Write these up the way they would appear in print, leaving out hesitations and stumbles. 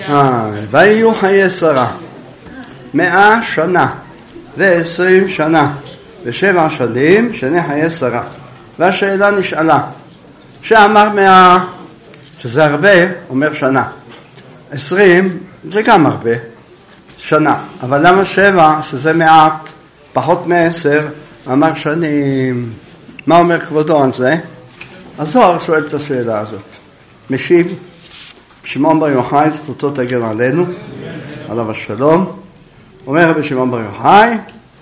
ויהיו חיי שרה 100 שנה ו20 שנה ו7 שנים שני חיי שרה. והשאלה נשאלה, שאמר 100 שזה הרבה, אומר שנה, 20 זה גם הרבה, שנה, אבל למה 7 שזה מעט, פחות מ10, אמר שנים? מה אומר כבודו על זה? הזוהר שואל את השאלה הזאת. משיב שמעון בר יוחאי, זכותו תגן עלינו, עליו השלום. אומר רבי שמעון בר יוחאי,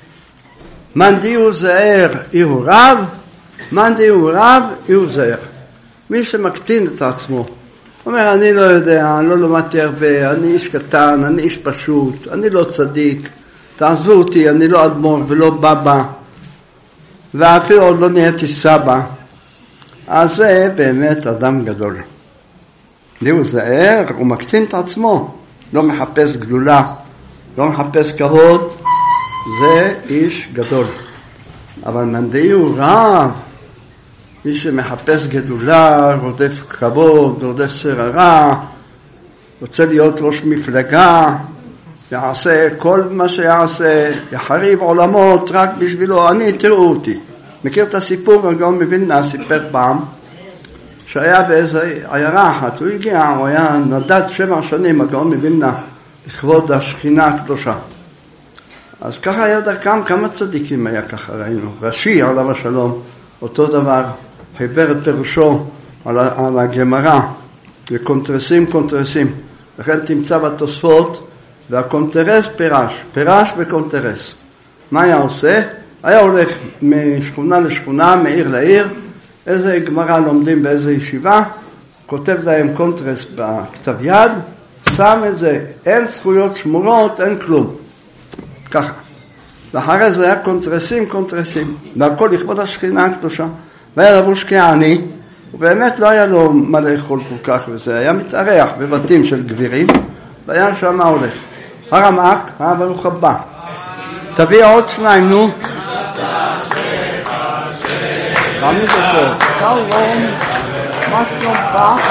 מאן דהיו זעיר יהיו רב, מאן דהיו רב יהיו זעיר. מי שמקטין את עצמו, אומר אני לא יודע, אני לא למדתי הרבה, אני איש קטן, אני איש פשוט, אני לא צדיק, תעזבו אותי, אני לא אדמו"ר ולא בבא, ואפילו עוד לא נהייתי סבא. אז זה באמת אדם גדול. דהיו זעיר, הוא מקטין את עצמו, לא מחפש גדולה, לא מחפש כבוד, זה איש גדול. אבל מאן דהיו רב, מי שמחפש גדולה, רודף כבוד, רודף שררה, רוצה להיות ראש מפלגה, יעשה כל מה שיעשה, יחריב עולמות רק בשבילו, אני תראו אותי. מכיר את הסיפור, הגאון מווילנה סיפר פעם, שהיה באיזה עיירה אחת, הוא הגיע, הוא היה נדד 7 שנים, הגאון מווילנה, לכבוד השכינה הקדושה. אז ככה היה דרכם, כמה צדיקים היה ככה, ראינו. רש"י, עליו השלום, אותו דבר, חיבר את פירושו על הגמרא, לקונטרסים, לכן תמצא בתוספות, והקונטרס פירש בקונטרס. מה היה עושה? היה הולך משכונה לשכונה, מעיר לעיר, איזה גמרא לומדים באיזה ישיבה, כותב להם קונטרס בכתב יד, שם את זה, אין זכויות שמורות, אין כלום. ככה. ואחרי זה היה קונטרסים, והכל לכבוד השכינה הקדושה. והיה לבוש כעני, ובאמת לא היה לו מה לאכול כל כך, וזה היה מתארח בבתים של גבירים, והיה שם הולך. הרמ"ק, ברוך הבא. תביא עוד 2, נו. רמי זה פה. שלום, מה שלומך?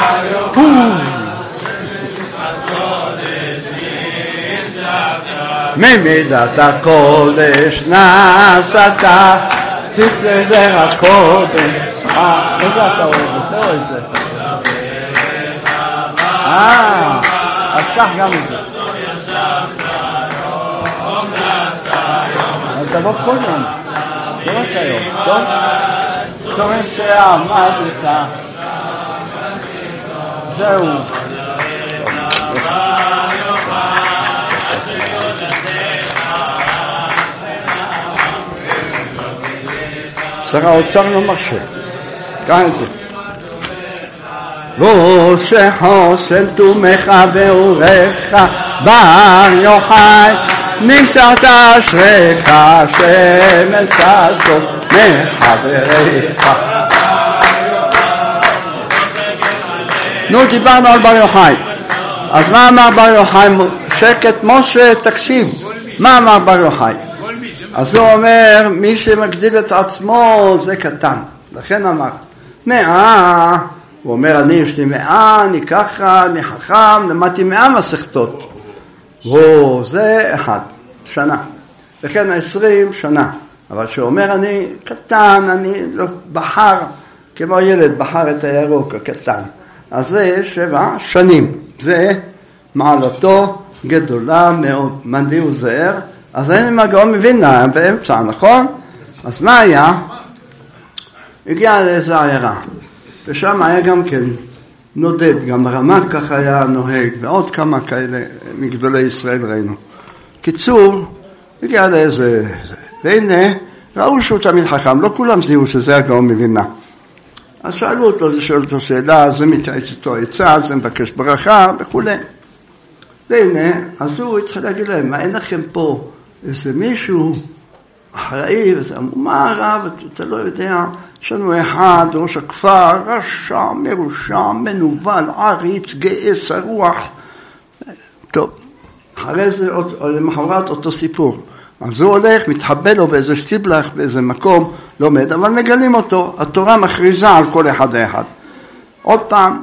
ממידת הקודש נסעת, ספרי זרע קודש. איזה אתה אוהב? אתה אוהב את זה? אז כך גם את זה. אז תבוא כל יום, לא רק היום, טוב? צורם שעמדת, זהו. שר האוצר לא מרשה, כאן את זה. ראש חוסן תומך ואורך בר יוחאי, נשאת אשריך שמן תעזוב מחבריך. נו, דיברנו על בר יוחאי. אז מה אמר בר יוחאי? שקט משה, תקשיב. מה אמר בר יוחאי? אז הוא אומר, מי שמגדיל את עצמו זה קטן. לכן אמר 100. הוא אומר, אני יש לי 100, אני ככה, אני חכם, למדתי 100 מסכתות. זה 1 שנה. לכן 20 שנה. אבל שהוא אומר, אני קטן, אני לא בחר, כמו ילד בחר את הירוק הקטן. אז זה 7 שנים. זה מעלתו גדולה מאוד. מאן דהיו זעיר. אז אין הגאון מווילנה באמצע, נכון? אז מה היה? הגיע לאיזה עיירה. ושם היה גם כן נודד, גם הרמ"ק ככה היה נוהג, ועוד כמה כאלה מגדולי ישראל ראינו. קיצור, הגיע לאיזה... והנה, ראו שהוא תמיד חכם, לא כולם זיהו שזה הגאון מווילנה. אז שאלו אותו, זה שואל אותו שאלה, זה מתייעץ איתו עצה, זה מבקש ברכה וכו'. והנה, אז הוא התחיל להגיד להם, מה אין לכם פה איזה מישהו אחראי, וזה אמרו, מה הרב, אתה לא יודע, יש לנו אחד, ראש הכפר, רשע, מרושע, מנוול, עריץ, גאס, הרוח. טוב, אחרי זה, למחרת אותו סיפור. אז הוא הולך, מתחבא לו באיזה שטיבלח, באיזה מקום, לומד, אבל מגלים אותו, התורה מכריזה על כל אחד ואחד. עוד פעם,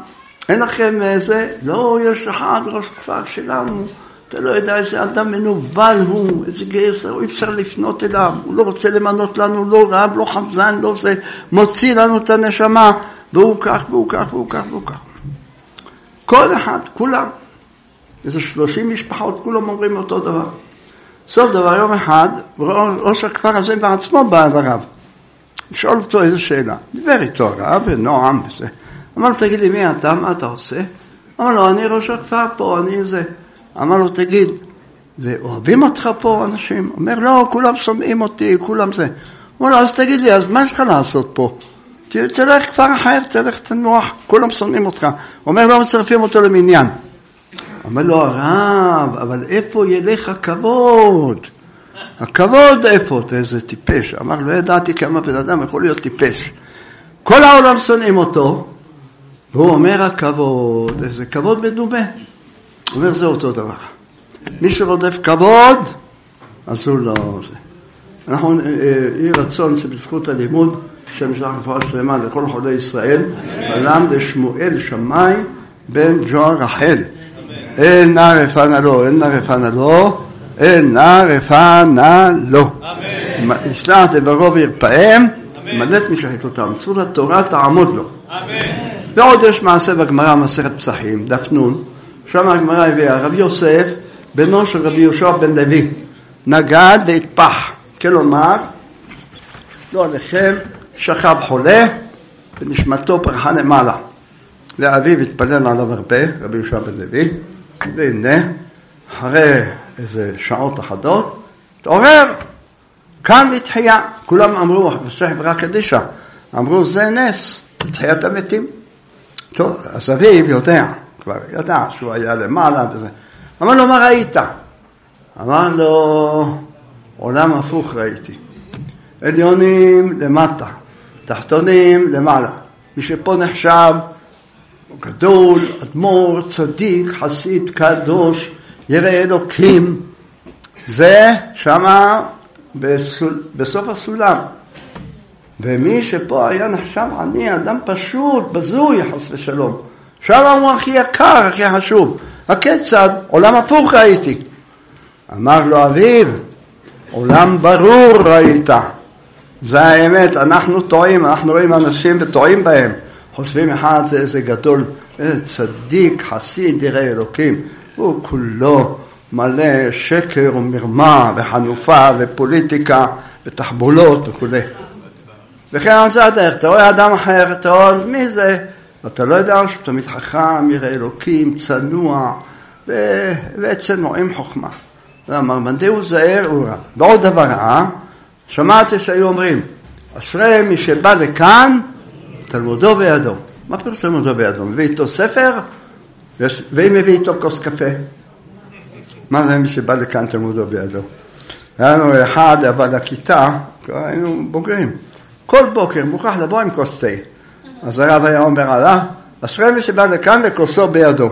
אין לכם איזה, לא, יש אחד ראש כפר שלנו, אתה לא יודע איזה אדם מנובל הוא, איזה גרסר, הוא אפשר לפנות אליו, הוא לא רוצה למנות לנו, לא רב, לא חמזן, לא זה, מוציא לנו את הנשמה, והוא כך, והוא כך, והוא כך, והוא כך. כל אחד, כולם, איזה 30 משפחות, כולם אומרים אותו דבר. סוף דבר, יום אחד, ראש הכפר הזה בעצמו בא אל הרב. לשאול אותו איזו שאלה. דיבר איתו הרב, ונועם וזה. אמר לו, תגיד לי, מי אתה? מה אתה עושה? אמר לו, אני ראש הכפר פה, אני זה. אמר לו, תגיד, ואוהבים אותך פה אנשים? אומר, לא, כולם שומעים אותי, כולם זה. אמר לו, אז תגיד לי, אז מה יש לך לעשות פה? תלך כפר אחר, תלך תנוח, כולם שונאים אותך. אומר, לא מצרפים אותו למניין. אמר לו, הרב, אבל איפה ילך הכבוד? הכבוד איפה? איזה טיפש. אמר, לא ידעתי כמה בן אדם יכול להיות טיפש. כל העולם שונאים אותו, והוא אומר הכבוד, איזה כבוד מדומה. הוא אומר, זה אותו דבר. מי שרודף כבוד, אז הוא לא זה. אנחנו, יהי רצון שבזכות הלימוד, שם שלח רפואה שלמה לכל חולי ישראל, חלם לשמואל שמאי בן ג'ור רחל. אין נא רפנה לו, אין נא רפנה לו, אין נא רפנה לו. ישלח דברו וירפאם, מלאת משחיתותם. זכות התורה תעמוד לו. ועוד יש מעשה בגמרא, מסכת פסחים, דף נון, שם הגמרא הביאה, רבי יוסף, בנו של רבי יהושע בן לוי, נגד והתפח. כלומר, לא עליכם, שכב חולה, ונשמתו פרחה למעלה. לאביו התפלל עליו הרבה, רבי יהושע בן לוי, והנה, אחרי איזה שעות אחדות, התעורר, קם לתחייה. כולם אמרו, בסחברה קדישה, אמרו, זה נס, תחיית המתים. טוב, אז אביו יודע, כבר ידע שהוא היה למעלה וזה. אמר לו, מה ראית? אמר לו, עולם הפוך ראיתי. עליונים למטה, תחתונים למעלה. מי שפה נחשב, הוא גדול, אדמו"ר, צדיק, חסיד, קדוש, ירא אלוקים. זה שמה בסוף הסולם. ומי שפה היה נחשב אני, אדם פשוט, בזוי, חס ושלום. שם הוא הכי יקר, הכי חשוב. הכיצד? עולם הפוך ראיתי. אמר לו אביו, עולם ברור ראית. זה האמת, אנחנו טועים, אנחנו רואים אנשים וטועים בהם. חושבים אחד זה איזה גדול, איזה צדיק, חסיד, ירא אלוקים. הוא כולו מלא שקר ומרמה וחנופה ופוליטיקה ותחבולות וכו'. וכן על זה הדרך, אתה רואה אדם אחר, אתה רואה מי זה? ואתה לא יודע שהוא תמיד חכם, ירא אלוקים, צנוע, ואצלנו עם חוכמה. ואמר, מנדהו זהר הוא רע. בעוד דבר שמעתי שהיו אומרים, אשרי מי שבא לכאן, תלמודו בידו. מה פירוש תלמודו בידו? מביא איתו ספר, ואם מביא איתו כוס קפה. מה זה מי שבא לכאן, תלמודו בידו? היה לנו אחד, אבל לכיתה, היינו בוגרים. כל בוקר מוכרח לבוא עם כוס תה. אז הרב היה אומר עלה, אשרי מי שבא לכאן וכוסו בידו.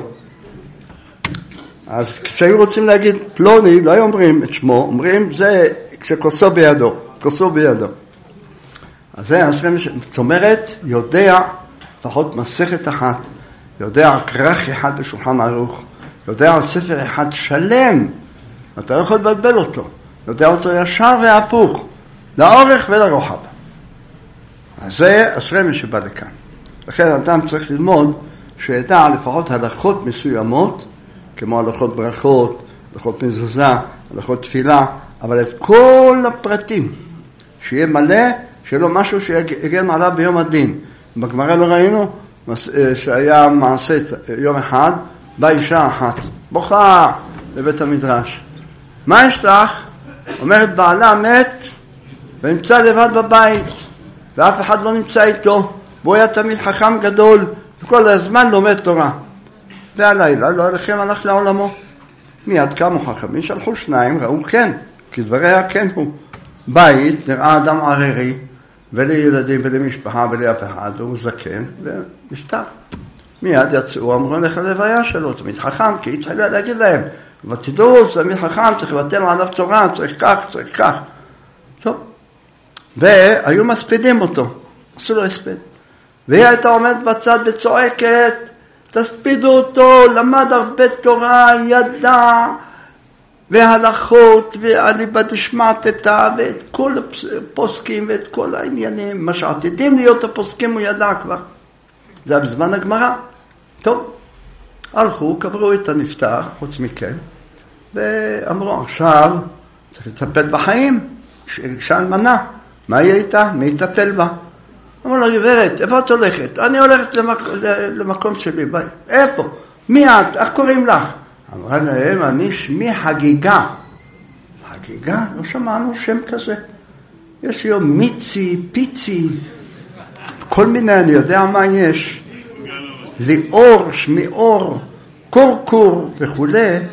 אז כשהיו רוצים להגיד פלוני, לא היו אומרים את שמו, אומרים זה כשכוסו בידו, כוסו בידו. אז זה אשרי מי זאת אומרת, יודע לפחות מסכת אחת, יודע כרך אחד בשולחן ערוך, יודע ספר אחד שלם, אתה לא יכול לבלבל אותו, יודע אותו ישר והפוך, לאורך ולרוחב. אז זה אשרי מי שבא לכאן. לכן אדם צריך ללמוד שידע לפחות הלכות מסוימות, כמו הלכות ברכות, הלכות מזוזה, הלכות תפילה, אבל את כל הפרטים, שיהיה מלא, שיהיה לו משהו שיגן עליו ביום הדין. בגמרא לא ראינו שהיה מעשה יום אחד, באה אישה אחת, בוכה לבית המדרש. מה יש לך? אומרת בעלה מת, ונמצא לבד בבית, ואף אחד לא נמצא איתו, והוא היה תמיד חכם גדול, וכל הזמן לומד תורה. והלילה לא הלכם הלך לעולמו. מיד קמו חכמים, שלחו שניים, ראו כן, כי דבריה כן הוא. בית נראה אדם עררי, ולילדים ולמשפחה ולאף אחד, הוא זקן ונפטר. מיד יצאו, אמרו לך ללוויה שלו, תמיד חכם, כי התחילה להגיד להם, ותדעו, זה תמיד חכם, צריך לבטל עליו תורה, צריך כך, צריך כך. טוב. והיו מספידים אותו, עשו לו הספד. והיא הייתה עומדת בצד וצועקת, תספידו אותו, למד הרבה תורה, ידע, והלכות, והליבא דשמעתתא, ואת כל הפוסקים, ואת כל העניינים, מה שעתידים להיות הפוסקים הוא ידע כבר. זה היה בזמן הגמרא. טוב, הלכו, קברו את הנפטר, חוץ מכן, ואמרו, עכשיו צריך לטפל בחיים, אישה אלמנה, מה יהיה איתה? מי יטפל בה? אמרו לה, גברת, איפה את הולכת? אני הולכת למקום שלי, ביי. איפה? מי את? איך קוראים לך? אמרה להם, אני שמי חגיגה. חגיגה? לא שמענו שם כזה. יש יום מיצי, פיצי, כל מיני, אני יודע מה יש. ליאור, שמיאור, קורקור וכו'.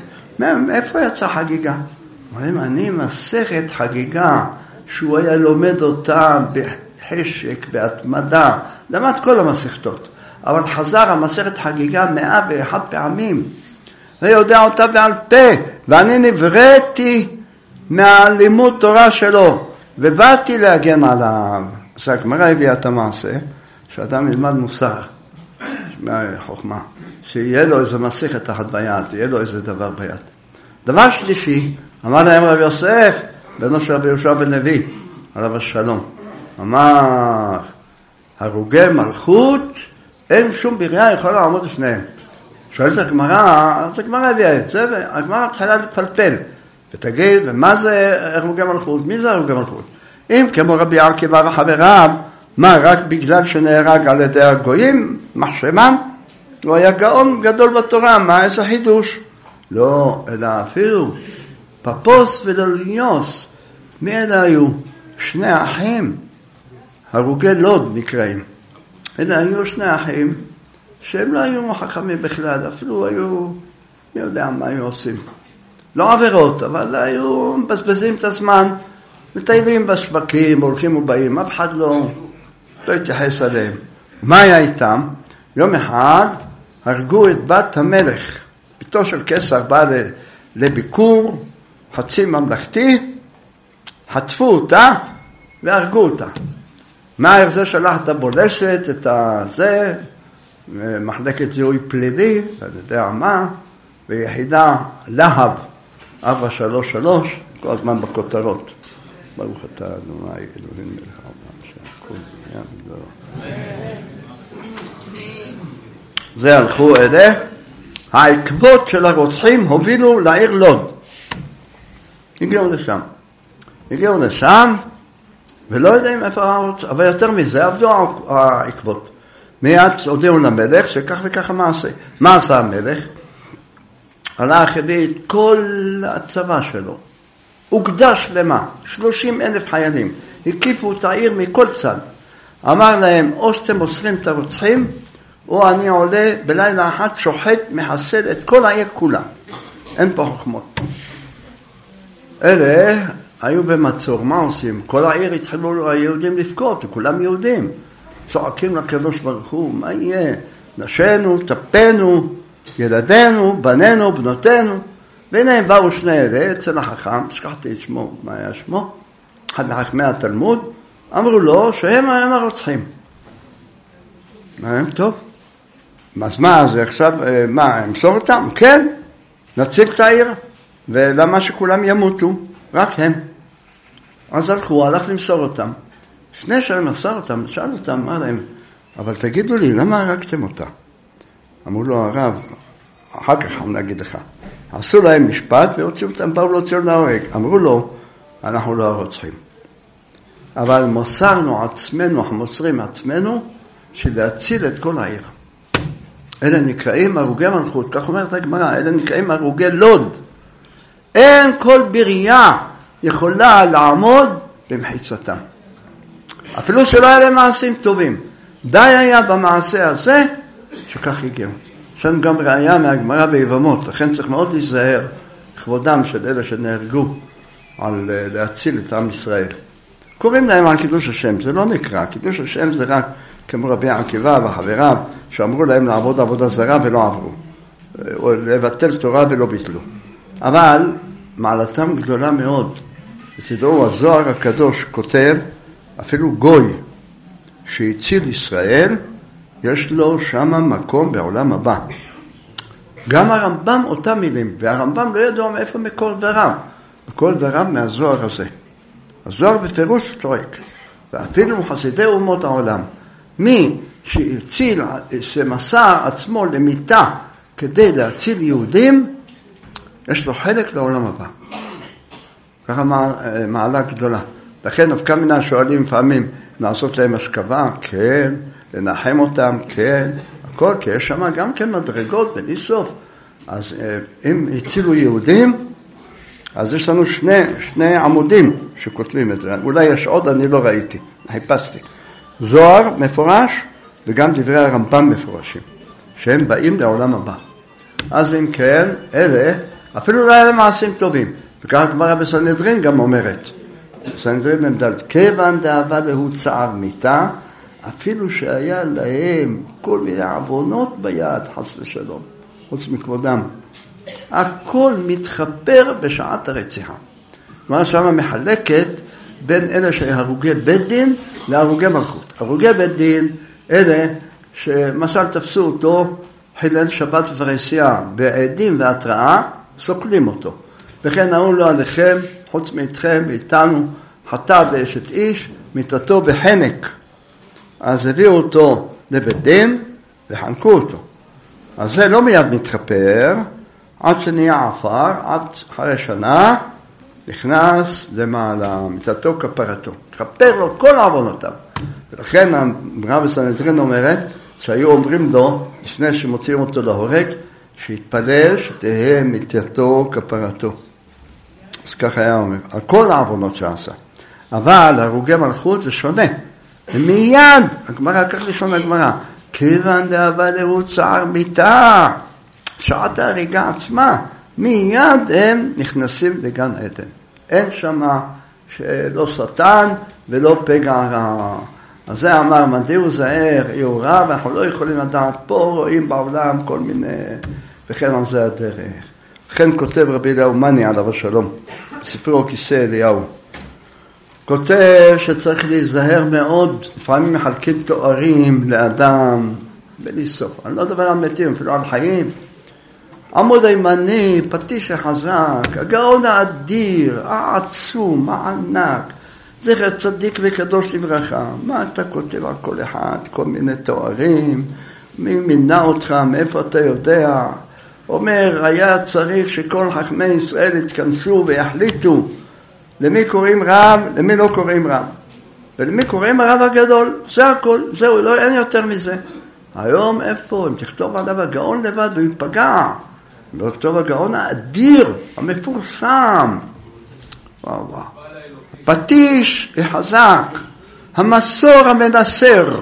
מאיפה יצא חגיגה? אומרים, אני מסכת חגיגה, שהוא היה לומד אותה בחשק, בהתמדה, למד כל המסכתות. אבל חזר המסכת חגיגה 101 פעמים, ויודע אותה בעל פה, ואני נבראתי מהלימוד תורה שלו, ובאתי להגן עליו. אז הגמרא הביאה את המעשה, שאדם ילמד מוסר, מהחוכמה, שיהיה לו איזה מסכת אחת ביד, יהיה לו איזה דבר ביד. דבר שלישי, אמר להם רב יוסף, בנו של רבי יהושע בן לוי, עליו השלום, אמר, הרוגי מלכות, אין שום בריאה יכולה לעמוד לפניהם. שואלת הגמרא, אז הגמרא הביאה את זה, והגמרא התחילה לפלפל, ותגיד, ומה זה הרוגי מלכות? מי זה הרוגי מלכות? אם כמו רבי עקיבא וחבריו, מה, רק בגלל שנהרג על ידי הגויים, מחשמם? הוא היה גאון גדול בתורה, מה איזה חידוש? לא, אלא אפילו פפוס ודוליניוס, מי אלה היו? שני אחים, הרוגי לוד נקראים. אלה היו שני אחים, שהם לא היו חכמים בכלל, אפילו היו, מי יודע מה היו עושים. לא עבירות, אבל היו מבזבזים את הזמן, מטיילים בשווקים, הולכים ובאים, אף אחד לא התייחס עליהם. מה היה איתם? יום אחד הרגו את בת המלך, ביתו של קיסר בא לביקור, חצי ממלכתי, חטפו אותה והרגו אותה. מהר זה שלח את הבולשת, את הזה, מחלקת זיהוי פלילי, אני יודע מה, ויחידה להב, 433, כל הזמן בכותרות. ברוך אתה אדוני אלוהינו מלך העולם שהכל נהיה בדברו. זה הלכו אלה, העקבות של הרוצחים הובילו לעיר לוד. הגיעו לשם, ולא יודעים איפה הרוצחים, אבל יותר מזה עבדו העקבות. מיד הודיעו למלך שכך וכך המעשה. מה עשה המלך? הלך הביא את כל הצבא שלו. אוגדה שלמה, 30,000 חיילים. הקיפו את העיר מכל צד. אמר להם, או שאתם מוסרים את הרוצחים, או אני עולה בלילה אחת שוחט, מחסל את כל העיר כולה. אין פה חוכמות. אלה היו במצור, מה עושים? כל העיר התחילו היהודים לבכות, וכולם יהודים. צועקים לקדוש ברוך הוא, מה יהיה? נשינו, טפנו, ילדינו, בנינו, בנותינו. והנה הם באו שני אלה, אצל החכם, שכחתי את שמו, מה היה שמו? אחד מחכמי התלמוד, אמרו לו שהם הרוצחים. טוב, אז מה, זה עכשיו, מה, אמסור אותם? כן, נציג את העיר, ולמה שכולם ימותו? רק הם. אז הלך למסור אותם. לפני שאני מסר אותם, שאל אותם, אמר להם, אבל תגידו לי, למה הרגתם אותה? אמרו לו, הרב, אחר כך אני אגיד לך. עשו להם משפט והוציאו אותם, באו להוציא להורג. אמרו לו, אנחנו לא הרוצחים. אבל מוסרנו עצמנו, אנחנו מוסרים עצמנו, שלהציל את כל העיר. אלה נקראים הרוגי מלכות, כך אומרת הגמרא, אלה נקראים הרוגי לוד. אין כל בריאה יכולה לעמוד במחיצתם. אפילו שלא היה להם מעשים טובים. די היה במעשה הזה שכך הגיעו. יש לנו גם ראייה מהגמרא ביבמות, לכן צריך מאוד להיזהר כבודם של אלה שנהרגו על להציל את עם ישראל. קוראים להם על קידוש השם, זה לא נקרא, קידוש השם זה רק כמו רבי עקיבא וחבריו שאמרו להם לעבוד עבודה זרה ולא עברו, או לבטל תורה ולא ביטלו. אבל מעלתם גדולה מאוד, ותדעו, הזוהר הקדוש כותב, אפילו גוי שהציל ישראל, יש לו שם מקום בעולם הבא. גם הרמב"ם אותם מילים, והרמב"ם לא ידוע מאיפה מקור דבריו. מקור דבריו מהזוהר הזה. הזוהר בפירוש צועק, ואפילו חסידי אומות העולם. מי שהציל, שמסר עצמו למיטה כדי להציל יהודים, יש לו חלק לעולם הבא. ככה מעלה גדולה. לכן נפקא מינה שואלים לפעמים לעשות להם השכבה, כן, לנחם אותם, כן, הכל, כי יש שם גם כן מדרגות בלי סוף. אז אם הצילו יהודים, אז יש לנו שני עמודים שכותבים את זה. אולי יש עוד, אני לא ראיתי, חיפשתי. זוהר מפורש, וגם דברי הרמב"ם מפורשים, שהם באים לעולם הבא. אז אם כן, אלה, אפילו לא היה להם מעשים טובים. וכך הגמרא בסנהדרין גם אומרת, בסנהדרין ממדל, כיוון דאבה להו צער מיתה, אפילו שהיה להם כל מיני עוונות ביד, חס ושלום, חוץ מכבודם. הכל מתחבר בשעת הרציחה. כלומר, שמה מחלקת בין אלה שהרוגי בית דין להרוגי מלכות. הרוגי בית דין, אלה שמשל תפסו אותו, חילל שבת ופרהסיה בעדים והתראה, סוקלים אותו. וכן נאו לו עליכם, חוץ מאיתכם ואיתנו, חטא באשת איש, מיתתו בחנק. אז הביאו אותו לבית דין וחנקו אותו. אז זה לא מיד מתחפר, עד שנהיה עפר, עד אחרי שנה, נכנס למעלה, מיתתו כפרתו. תחפר לו כל עוונותיו. ולכן הגמרא בסנהדרין אומרת, שהיו אומרים לו, לפני שמוציאים אותו להורג, שיתפלל שתהיה מיתתו כפרתו. אז ככה היה אומר, על כל העוונות שעשה. אבל הרוגי מלכות זה שונה. ומיד, הגמרא, כך לשון הגמרא, כיוון דאבה להו צער מיתה, שעת ההריגה עצמה, מיד הם נכנסים לגן עדן. אין שמה שלא שטן ולא פגע רע. אז זה אמר, מדיהו זהר, יהיו רע, ואנחנו לא יכולים לדעת, פה רואים בעולם כל מיני, וכן על זה הדרך. לכן כותב רבי אליהו מני עליו השלום, בספרו כיסא אליהו. כותב שצריך להיזהר מאוד, לפעמים מחלקים תוארים לאדם, בלי סוף. אני לא מדבר על מתים, אפילו על חיים. עמוד הימני, פטיש החזק, הגאון האדיר, העצום, הענק, זכר צדיק וקדוש לברכה. מה אתה כותב על כל אחד? כל מיני תוארים, מי מינה אותך, מאיפה אתה יודע? אומר, היה צריך שכל חכמי ישראל יתכנסו ויחליטו למי קוראים רב, למי לא קוראים רב. ולמי קוראים הרב הגדול, זה הכל, זהו, לא, אין יותר מזה. היום איפה? אם תכתוב עליו הגאון לבד, הוא ייפגע. וכתוב הגאון האדיר, המפורסם. וואו וואו. פטיש החזק, המסור המנסר,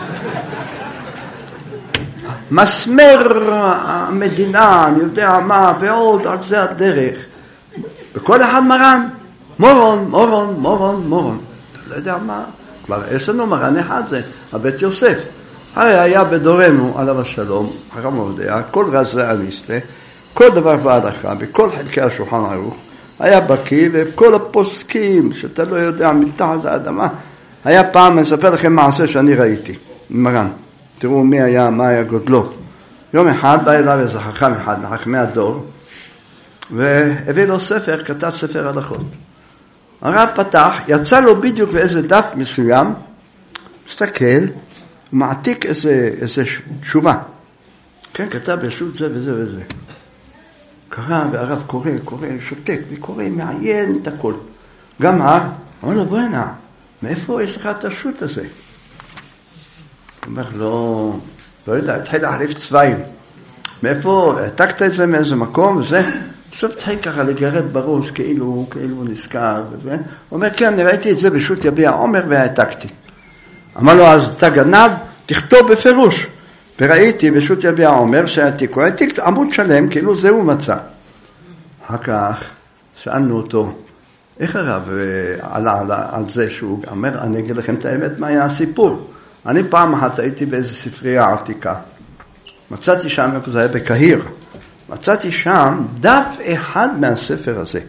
מסמר המדינה, אני יודע מה, ועוד על זה הדרך. וכל אחד מרן, מורון, מורון, מורון, מורון. לא יודע מה, כבר יש לנו מרן אחד, זה הבית יוסף. הרי היה בדורנו, עליו השלום, חכם עובדיה, כל רזי הליסטה, כל דבר בהלכה, בכל חלקי השולחן ערוך, היה בקיא, וכל הפוסקים, שאתה לא יודע, מתחת האדמה, היה פעם, אני אספר לכם מעשה שאני ראיתי, מרן. תראו מי היה, מה היה גודלו. יום אחד בא אליו איזה חכם אחד, מחכמי הדור, והביא לו ספר, כתב ספר הלכות. הרב פתח, יצא לו בדיוק באיזה דף מסוים, מסתכל, ומעתיק איזה תשובה. כן, כתב ישות זה וזה וזה. קרא, והרב קורא, שותק, וקורא, מעיין את הכל. גם אמר לו, בוא הנה, מאיפה יש לך את השוט הזה? הוא אומר, לא יודע, התחיל להחליף צבעים. מאיפה, העתקת את זה מאיזה מקום, וזה, עכשיו התחיל ככה לגרד בראש, כאילו נזכר, וזה. הוא אומר, כן, אני ראיתי את זה בשו"ת יביע עומר, והעתקתי. אמר לו, אז אתה גנב, תכתוב בפירוש. וראיתי בשו"ת יביע עומר, שהעתיקו, העתיק עמוד שלם, כאילו זה הוא מצא. אחר כך, שאלנו אותו, איך הרב עלה על זה שהוא אומר, אני אגיד לכם את האמת, מה היה הסיפור? אני פעם אחת הייתי באיזו ספרייה עתיקה. מצאתי שם, זה היה בקהיר, מצאתי שם דף אחד מהספר הזה.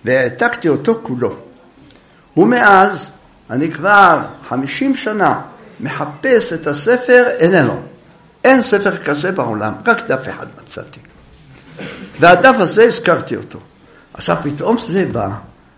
והעתקתי אותו כולו. ומאז, אני כבר 50 שנה מחפש את הספר, איננו. אין ספר כזה בעולם, רק דף אחד מצאתי. והדף הזה הזכרתי אותו. עכשיו פתאום זה בא,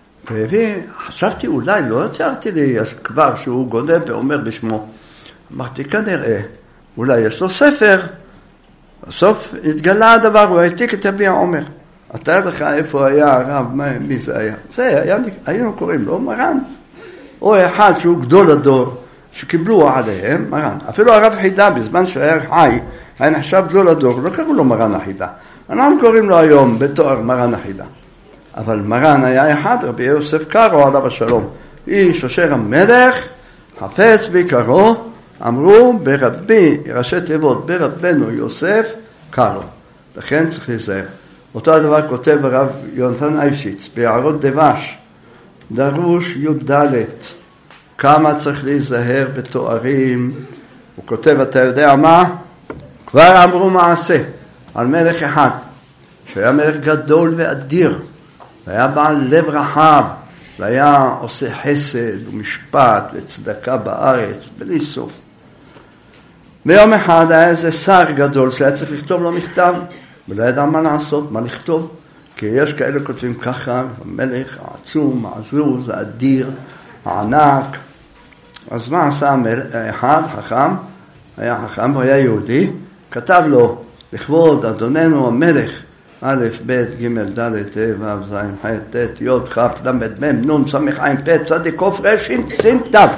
וחשבתי אולי, לא תיארתי לי כבר שהוא גודל ואומר בשמו. אמרתי, כנראה, אולי יש לו ספר. בסוף התגלה הדבר, הוא העתיק את אבי העומר. אתה לך איפה היה הרב, מי זה היה? זה היה, היינו קוראים לו מרן. או אחד שהוא גדול הדור, שקיבלו עליהם מרן. אפילו הרב חידה, בזמן שהיה חי, היה נחשב גדול הדור, לא קראו לו מרן החידה. אנחנו קוראים לו היום בתואר מרן החידה. אבל מרן היה אחד, רבי יוסף קארו עליו השלום. איש אשר המלך, חפץ ויקרו, אמרו ברבי, ראשי תיבות, ברבנו יוסף קארו. לכן צריך להיזהר. אותו הדבר כותב הרב יונתן אייבשיץ, ביערות דבש, דרוש י"ד, כמה צריך להיזהר בתוארים. הוא כותב, אתה יודע מה? כבר אמרו מעשה על מלך אחד, שהיה מלך גדול ואדיר, והיה בעל לב רחב, והיה עושה חסד ומשפט וצדקה בארץ, בלי סוף. ביום אחד היה איזה שר גדול שהיה צריך לכתוב לו מכתב, ולא ידע מה לעשות, מה לכתוב, כי יש כאלה כותבים ככה, המלך העצום, העזוז, האדיר, הענק. אז מה עשה אחד חכם, היה חכם, הוא היה יהודי, כתב לו, לכבוד אדוננו המלך, א', ב', ג', ד', ה', ו', ז', ח', ט', י', כ', ד', מ', נ', ס', ע', פ', צ', ק', ר', ש', ש', ת'.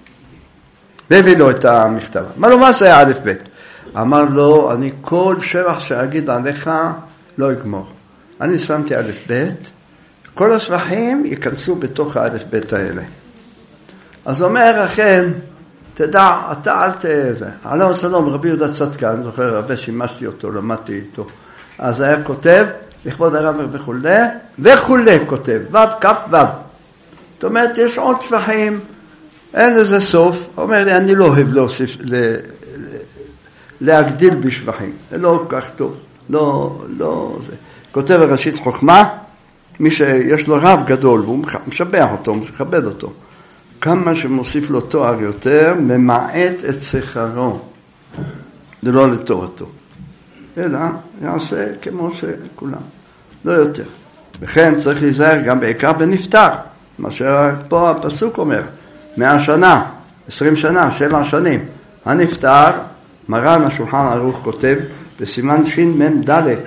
והביא לו את המכתב. אמר לו, מה זה א', ב'? אמר לו, אני כל שבח שאגיד עליך לא אגמור. אני שמתי א', ב', כל השבחים ייכנסו בתוך הא', ב' האלה. אז אומר, אכן, תדע, אתה אל תזה. עליו השלום, רבי יהודה צדקן, זוכר, הרבה שימשתי אותו, למדתי איתו. אז היה כותב, לכבוד הרב וכולי כותב, ו' כ' ו'. זאת אומרת, יש עוד שבחים, אין לזה סוף. אומר לי, אני לא אוהב להוסיף, להגדיל בשבחים. זה לא כל כך טוב. לא זה. כותב הראשית חוכמה, מי שיש לו רב גדול, והוא משבח אותו, מכבד אותו. כמה שמוסיף לו תואר יותר, ממעט את שכרו. זה לא לתורתו. אלא יעשה כמו שכולם. לא יותר. וכן צריך להיזהר גם בעיקר בנפטר. מה שפה הפסוק אומר. 100 שנה, 20 שנה, 7 שנים. הנפטר, מרן השולחן ערוך כותב, בסימן ש"מ ד'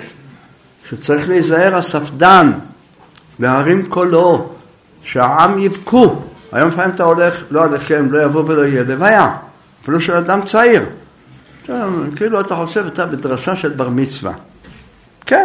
שצריך להיזהר הספדן, להרים קולו, שהעם יבכו. היום לפעמים אתה הולך, לא עליכם, לא יבוא ולא יהיה לוויה, אפילו של אדם צעיר. כאילו אתה חושב, אתה בדרשה של בר מצווה. כן,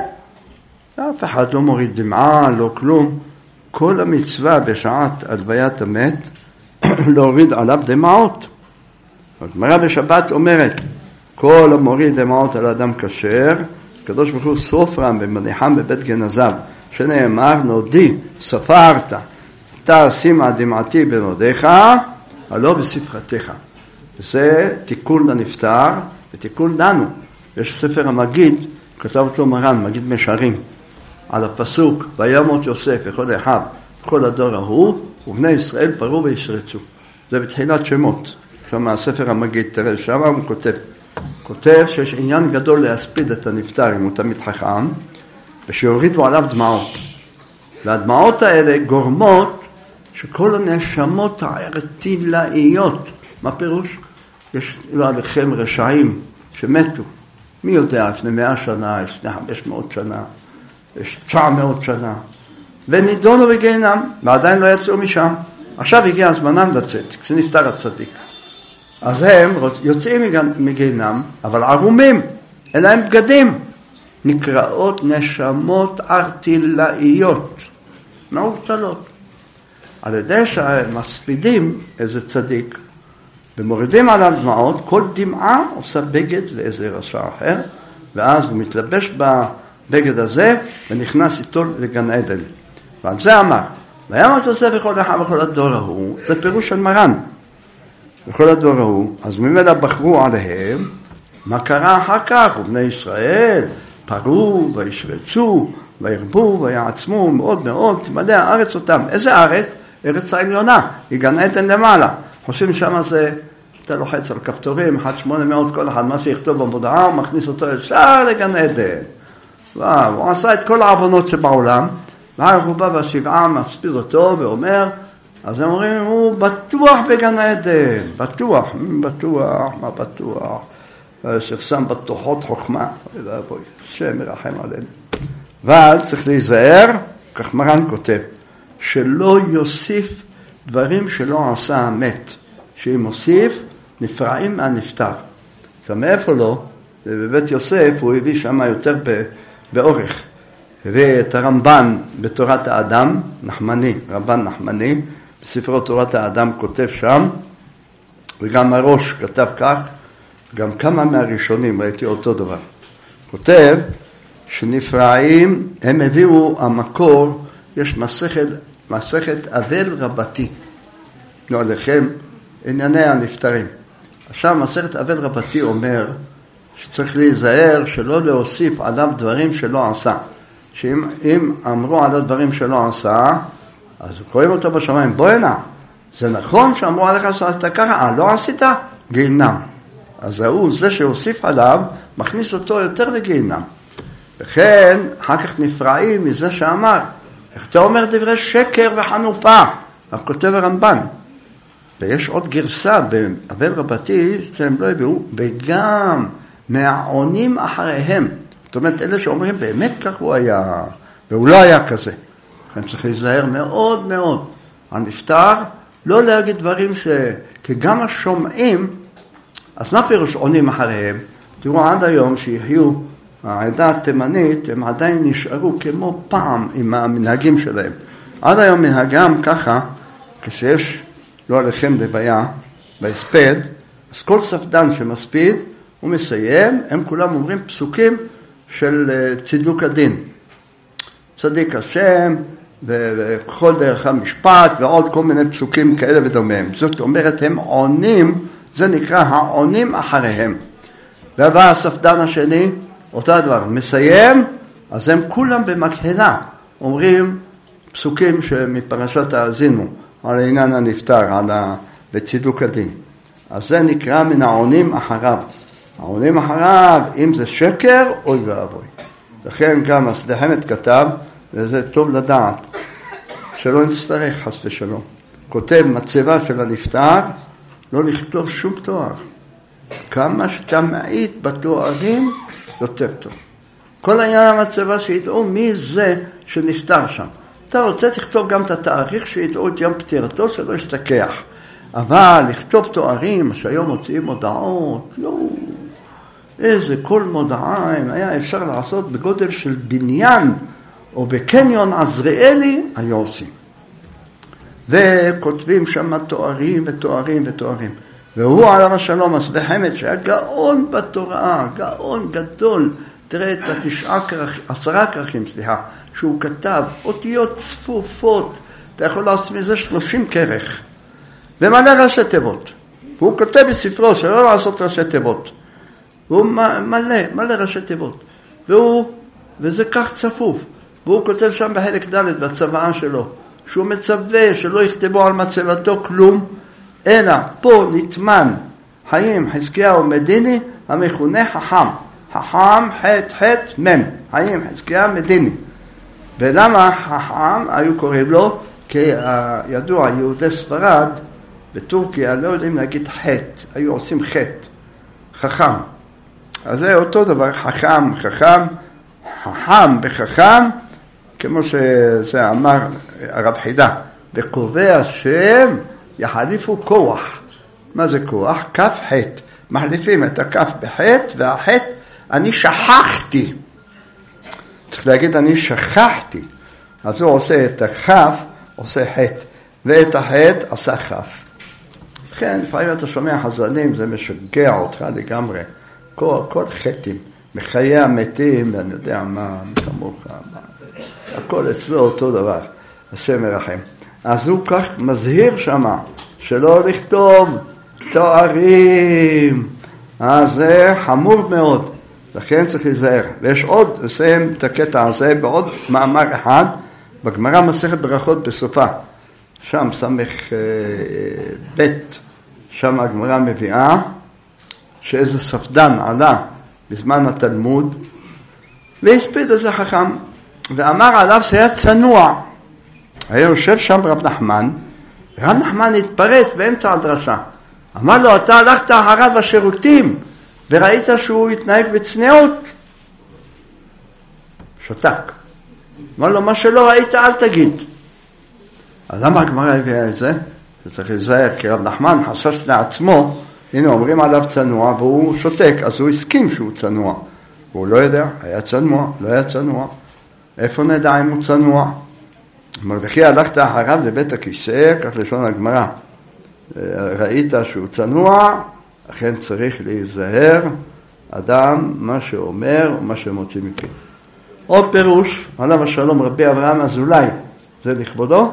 אף אחד לא מוריד דמעה, לא כלום. כל המצווה בשעת הלוויית המת, להוריד עליו דמעות. הגמרא בשבת אומרת, כל המוריד דמעות על אדם כשר, הקדוש ברוך הוא סופרם ומניחם בבית גנזיו, שנאמר, נודי, ספרת, אתה שימה דמעתי בנודיך, הלא בספרתך. זה תיקון לנפטר ותיקון לנו. יש ספר המגיד, כתב אותו מרן, מגיד משרים, על הפסוק, וימות יוסף וכל אחיו, כל הדור ההוא, ובני ישראל פרו וישרצו. זה בתחילת שמות. שם הספר המגיד, תראה, שם הוא כותב שיש עניין גדול להספיד את הנפטר, אם הוא תמיד חכם, ושיורידו עליו דמעות. והדמעות האלה גורמות שכל הנשמות הערטילאיות, מה פירוש? יש עליכם רשעים שמתו. מי יודע, לפני 100 שנה, לפני 500 שנה, יש 900 שנה, ונידונו בגיהנם, ועדיין לא יצאו משם. עכשיו הגיע הזמנם לצאת, כשנפטר הצדיק. אז הם יוצאים מגיהנם, אבל ערומים, אין להם בגדים. נקראות נשמות ארטילאיות, מעורצלות. על ידי שמספידים איזה צדיק, ומורידים עליו דמעות, כל דמעה עושה בגד לאיזה רשע אחר, ואז הוא מתלבש בבגד הזה, ונכנס איתו לגן עדן. ועל זה אמר, וימות יוסף וכל אחיו וכל הדור ההוא, זה פירוש של מרן. וכל הדור ההוא, אז ממילא בחרו עליהם, מה קרה אחר כך? ובני ישראל פרו וישרצו, וירבו ויעצמו מאוד מאוד, תמלא הארץ אותם. איזה ארץ? ארץ העליונה, היא גן עדן למעלה. חושבים שמה זה אתה לוחץ על כפתורים, 1-800, כל אחד מה שיכתוב במודעה, הוא מכניס אותו ישר לגן עדן. הוא עשה את כל העוונות שבעולם, ואחר הוא בא בשבעה, מסביר אותו ואומר, אז הם אומרים, הוא בטוח בגן עדן, בטוח, מה בטוח? ששם בטוחות חוכמה, השם מרחם עלינו. אבל צריך להיזהר, כך מרן כותב, שלא יוסיף דברים שלא עשה המת, שאם מוסיף, נפרעים מהנפטר. אז מאיפה לא? בבית יוסף הוא הביא שם יותר באורך. ואת הרמב"ן בתורת האדם, נחמני, רמב"ן נחמני, בספרו תורת האדם כותב שם, וגם הראש כתב כך, גם כמה מהראשונים, ראיתי אותו דבר. כותב שנפרעים, הם הביאו המקור, יש מסכת אבל רבתי. לא עליכם, ענייני הנפטרים. עכשיו מסכת אבל רבתי אומר שצריך להיזהר שלא להוסיף עליו דברים שלא עשה. שאם אמרו עליו דברים שלא עשה, אז קוראים אותו בשמיים, בוא הנה, זה נכון שאמרו עליך שעשת ככה, לא עשית? גיהנם. אז זה שהוסיף עליו, מכניס אותו יותר לגיהנם. וכן, אחר כך נפרעים מזה שאמר, איך אתה אומר דברי שקר וחנופה? אז כותב הרמב"ן. ויש עוד גרסה באבל רבתי, שהם לא הביאו, וגם מהעונים אחריהם. זאת אומרת, אלה שאומרים, באמת כך הוא היה, והוא לא היה כזה. לכן צריך להיזהר מאוד מאוד. הנפטר, לא להגיד דברים כי גם השומעים, אז מה פירוש עונים אחריהם? תראו, עד היום שיחיו העדה התימנית, הם עדיין נשארו כמו פעם עם המנהגים שלהם. עד היום מנהגם ככה, כשיש לא עליכם לוויה, בהספד, אז כל ספדן שמספיד, הוא מסיים, הם כולם אומרים פסוקים של צידוק הדין. צדיק השם, וכל דרך המשפט, ועוד כל מיני פסוקים כאלה ודומיהם. זאת אומרת, הם עונים, זה נקרא העונים אחריהם. ובא הספדן השני, אותה דבר, מסיים, אז הם כולם במקהלה, אומרים פסוקים מפרשת האזינו, על העניין הנפטר, בצידוק הדין. אז זה נקרא מן העונים אחריו. העונים אחריו, אם זה שקר, אוי ואבוי. לכן גם הסדחמת כתב, וזה טוב לדעת, שלא נצטרך חס ושלום. כותב מצבה של הנפטר, לא לכתוב שום תואר. כמה שאתה מעיד בתוארים, יותר טוב. כל העניין המצבה שידעו מי זה שנפטר שם. אתה רוצה לכתוב גם את התאריך שידעו את יום פטירתו שלא ישתכח. אבל לכתוב תוארים שהיום מוציאים מודעות, לא. איזה כל מודעה אם היה אפשר לעשות בגודל של בניין או בקניון עזריאלי, היו עושים. וכותבים שם תוארים ותוארים ותוארים. והוא עליו השלום, הסדחמת, שהיה גאון בתורה, גאון גדול. תראה את 10 כרכים, שהוא כתב, אותיות צפופות, אתה יכול לעשות מזה 30 כרך, ומלא ראשי תיבות. והוא כותב בספרו שלא לעשות ראשי תיבות. והוא מלא ראשי תיבות. וזה כך צפוף. והוא כותב שם בחלק ד' בצוואה שלו, שהוא מצווה שלא יכתבו על מצבתו כלום, אלא פה נטמן חיים חזקיהו מדיני המכונה חכם. חכם ח' מ' חיים חזקיהו מדיני. ולמה חכם היו קוראים לו? כי ידוע יהודי ספרד בטורקיה לא יודעים להגיד ח', היו עושים ח', חכם. אז זה אותו דבר, חכם וחכם, כמו שזה אמר הרב חידה, וקובע שם יחליפו כוח. מה זה כוח? כף ח', מחליפים את הכף בח' והח' אני שכחתי. צריך להגיד אני שכחתי. אז הוא עושה את הכף, עושה ח', ואת הח' עשה כף. לכן, לפעמים אתה שומע חזנים, זה משגע אותך לגמרי. כל חטאים, מחיי המתים, ואני יודע מה, כמוך, הכל אצלו אותו דבר, השם מרחם. אז הוא כך מזהיר שמה, שלא לכתוב תוארים, אז זה חמור מאוד, לכן צריך להיזהר. ויש עוד, לסיים את הקטע הזה בעוד מאמר אחד, בגמרא מסכת ברכות בסופה, שם סמך ב' שם הגמרא מביאה שאיזה ספדן עלה בזמן התלמוד והספיד איזה חכם ואמר עליו שהיה צנוע. היה יושב שם רב נחמן, ורב נחמן התפרץ באמצע הדרשה. אמר לו, אתה הלכת אחריו בשירותים וראית שהוא התנהג בצניעות? שתק. אמר לו, מה שלא ראית אל תגיד. אז למה הגמרא הביאה את זה? זה צריך להיזהר, כי רב נחמן חשש לעצמו, הנה אומרים עליו צנוע והוא שותק, אז הוא הסכים שהוא צנוע. והוא לא יודע, היה צנוע, לא היה צנוע. איפה נדע אם הוא צנוע? וכי הלכת אחריו לבית הכיסא, כך לשון הגמרא. ראית שהוא צנוע, אכן צריך להיזהר אדם מה שאומר ומה שמוציא מפי. עוד פירוש, עליו השלום רבי אברהם אזולאי, זה לכבודו?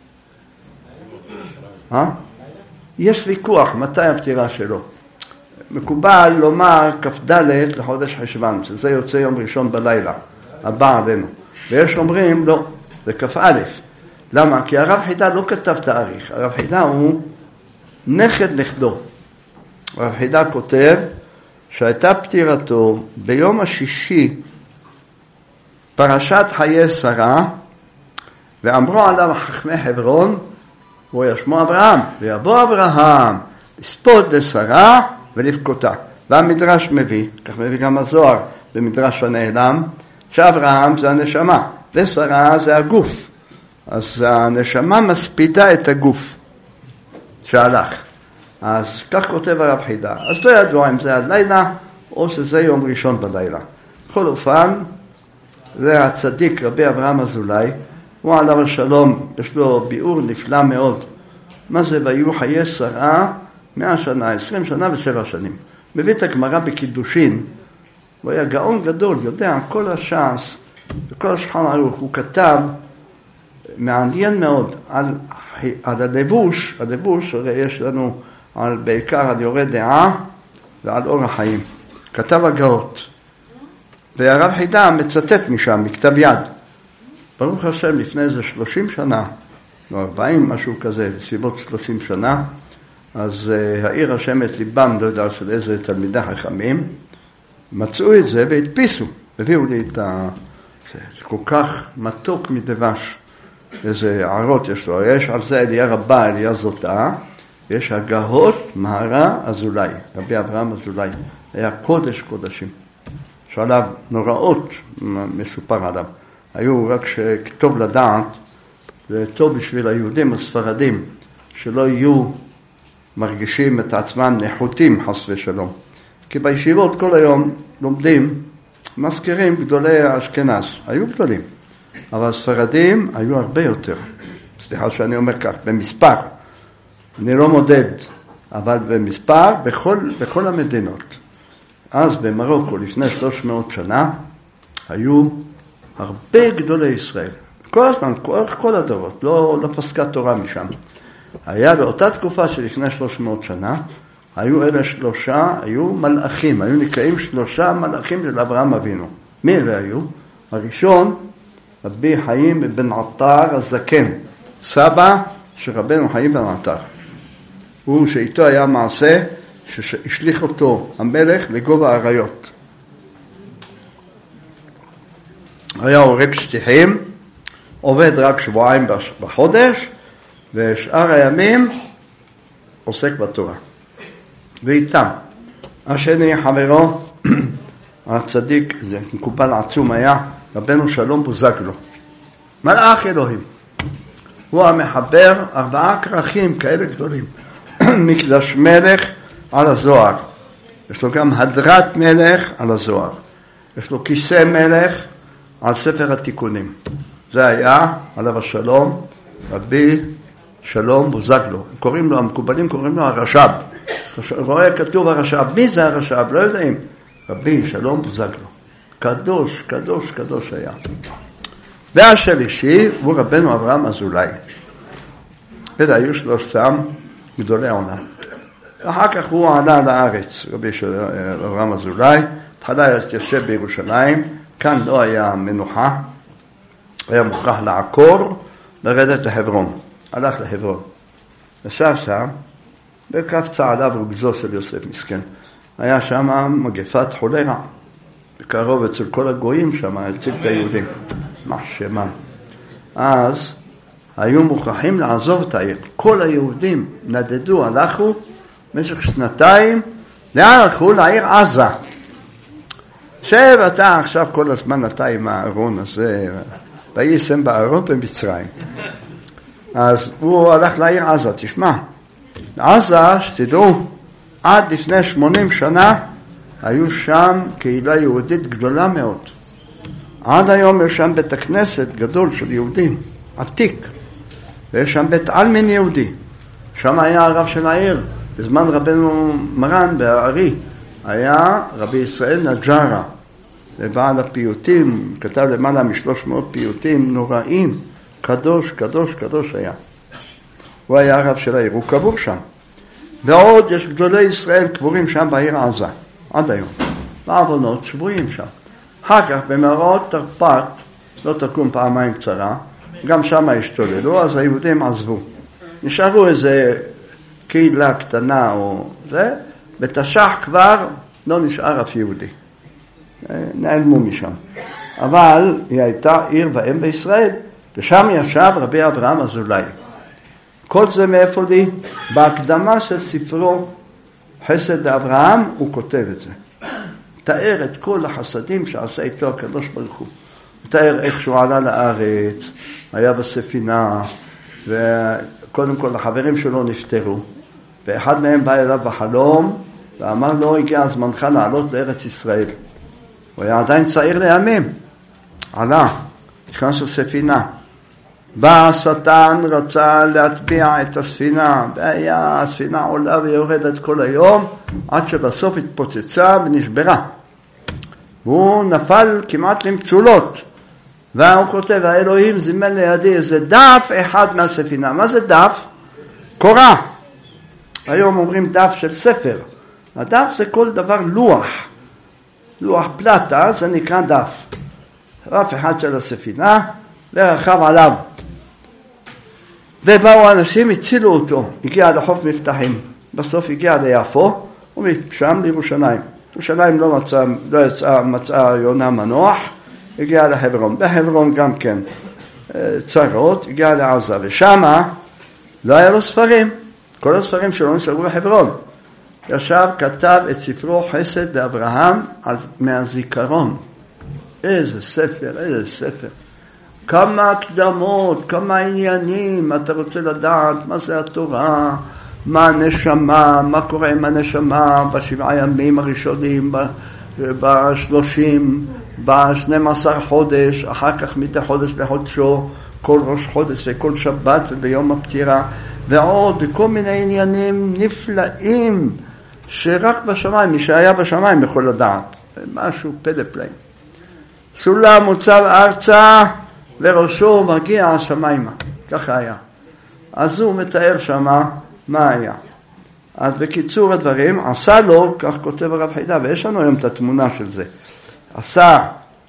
יש ויכוח מתי הפטירה שלו. מקובל לומר כ"ד לחודש חשוון, שזה יוצא יום ראשון בלילה, הבא עלינו. ויש אומרים לא, זה כ"א. למה? כי הרב חידה לא כתב תאריך, הרב חידה הוא נכד נכדו. הרב חידה כותב שהייתה פטירתו ביום השישי פרשת חיי שרה, ואמרו עליו חכמי חברון, הוא ישמו אברהם, ויבוא אברהם לספוד לשרה ולבכותה. והמדרש מביא, כך מביא גם הזוהר במדרש הנעלם, שאברהם זה הנשמה ושרה זה הגוף. אז הנשמה מספידה את הגוף שהלך. אז כך כותב הרב חידה. אז לא ידוע אם זה הלילה או שזה יום ראשון בלילה. בכל אופן, זה הצדיק רבי אברהם אזולאי, הוא עליו השלום, יש לו ביאור נפלא מאוד. מה זה והיו חיי שרה 100 שנה, 20 שנה ו7 שנים. מביא את הגמרא בקידושין, הוא היה גאון גדול, יודע, כל הש"ס וכל השולחן ערוך, הוא כתב מעניין מאוד על הלבוש, הרי יש לנו בעיקר על יורה דעה ועל אור החיים. כתב הגאות. והרב חידה מצטט משם, מכתב יד. ברוך השם, לפני איזה 30 שנה, או 40, משהו כזה, בסביבות 30 שנה, אז העיר השם את ליבם, לא יודע של איזה תלמידי חכמים, מצאו את זה והדפיסו. הביאו לי את זה כל כך מתוק מדבש. איזה ערות יש לו, יש על זה אליה רבה, אליה זוטה, יש הגהות מהרה אזולאי, רבי אברהם אזולאי, היה קודש קודשים, שעליו נוראות מסופר עליו, היו רק שכתוב לדעת, זה טוב בשביל היהודים הספרדים, שלא יהיו מרגישים את עצמם נחותים חס ושלום, כי בישיבות כל היום לומדים, מזכירים גדולי האשכנז, היו גדולים, אבל הספרדים היו הרבה יותר. סליחה שאני אומר כך, במספר. אני לא מודד, אבל במספר בכל המדינות. אז במרוקו לפני 300 שנה היו הרבה גדולי ישראל. כל הזמן, כל הדורות, לא פסקה תורה משם. היה באותה תקופה שלפני 300 שנה, היו אלה שלושה, היו מלאכים, היו נקראים 3 מלאכים של אברהם אבינו. מי אלה היו? הראשון, רבי חיים בן עטר הזקן, סבא של רבנו חיים בן עטר. הוא שאיתו היה מעשה שהשליך אותו המלך לגובה האריות. היה הורג שטיחים, עובד רק 2 שבועות בחודש, ושאר הימים עוסק בתורה. ואיתם. השני חברו, הצדיק, זה מקובל עצום היה, רבנו שלום בוזגלו. מלאך אלוהים. הוא המחבר 4 כרכים כאלה גדולים. מקדש מלך על הזוהר. יש לו גם הדרת מלך על הזוהר. יש לו כיסא מלך על ספר התיקונים. זה היה, עליו השלום, רבי שלום בוזגלו. קוראים לו, המקובלים קוראים לו הרש"ב. רואה כתוב הרש"ב. מי זה הרש"ב? לא יודעים. רבי שלום בוזגלו. קדוש, קדוש, קדוש היה. והשלישי הוא רבנו אברהם אזולאי. והיו 3 גדולי העולם. אחר כך הוא עלה לארץ, רבי אברהם אזולאי, התחלה התיישב בירושלים, כאן לא היה מנוחה, היה מוכרח לעקור, לרדת לחברון. הלך לחברון. ישב שם, וקפצה עליו רוגזו של יוסף מסכן. היה שם מגפת חולרה, בקרוב אצל כל הגויים שם, אצל את היהודים. מחשמה. אז היו מוכרחים לעזוב את העיר. כל היהודים נדדו, הלכו במשך 2 לאן הלכו? לעיר עזה. שב אתה עכשיו כל הזמן אתה עם הארון הזה, ויישם בארון במצרים. אז הוא הלך לעיר עזה, תשמע. עזה, שתדעו, עד לפני 80 שנה, היו שם קהילה יהודית גדולה מאוד. עד היום יש שם בית הכנסת גדול של יהודים, עתיק. ויש שם בית עלמין יהודי. שם היה הרב של העיר. בזמן רבנו מרן בארי, היה רבי ישראל נג'רה. ובעל הפיוטים, כתב למעלה מ300 פיוטים נוראים. קדוש, קדוש, קדוש היה. הוא היה הרב של העיר, הוא קבור שם. ועוד יש גדולי ישראל קבורים שם בעיר עזה, עד היום. בעוונות שבויים שם. אחר כך במאורעות תרפ"ט, לא תקום פעמיים קצרה, גם שם השתוללו, אז היהודים עזבו. נשארו איזה קהילה קטנה או זה, בתש"ח כבר לא נשאר אף יהודי. נעלמו משם. אבל היא הייתה עיר ואם בישראל, ושם ישב רבי אברהם אזולאי. כל זה מאיפה לי? בהקדמה של ספרו חסד אברהם הוא כותב את זה. תאר את כל החסדים שעשה איתו הקדוש ברוך הוא. תאר איך שהוא עלה לארץ, היה בספינה, וקודם כל החברים שלו נפטרו, ואחד מהם בא אליו בחלום, ואמר לו, הגיע הזמנך לעלות לארץ ישראל. הוא היה עדיין צעיר לימים. עלה, נכנס לספינה. בא השטן, רצה להטביע את הספינה, והיה הספינה עולה ויורדת כל היום, עד שבסוף התפוצצה ונשברה. והוא נפל כמעט למצולות. והוא כותב, האלוהים זימן לידי איזה דף אחד מהספינה. מה זה דף? קורא. היום אומרים דף של ספר. הדף זה כל דבר לוח. לוח פלטה, זה נקרא דף. רף אחד של הספינה, ורכב עליו. ובאו אנשים, הצילו אותו. הגיע לחוף מבטחים. בסוף הגיע ליפו, ומשם לירושלים. ירושלים לא מצאה יונה מנוח, הגיע לחברון. בחברון גם כן צרות, הגיע לעזה. ושם לא היה לו ספרים. כל הספרים שלו נשארו בחברון. ישב, כתב את ספרו חסד לאברהם מהזיכרון. איזה ספר, איזה ספר. כמה הקדמות, כמה עניינים, אתה רוצה לדעת מה זה התורה, מה הנשמה, מה קורה עם הנשמה ב7 ימים הראשונים, ב30, ב12 חודש, אחר כך מדי חודש בחודשו, כל ראש חודש וכל שבת וביום הפטירה, ועוד בכל מיני עניינים נפלאים, שרק בשמיים, מי שהיה בשמיים יכול לדעת. משהו פלא פלאים. סולם מוצב ארצה, וראשו מגיע השמיימה. ככה היה. אז הוא מתאר שמה מה היה. אז בקיצור הדברים, עשה לו, כך כותב הרב חידה, ויש לנו היום את התמונה של זה. עשה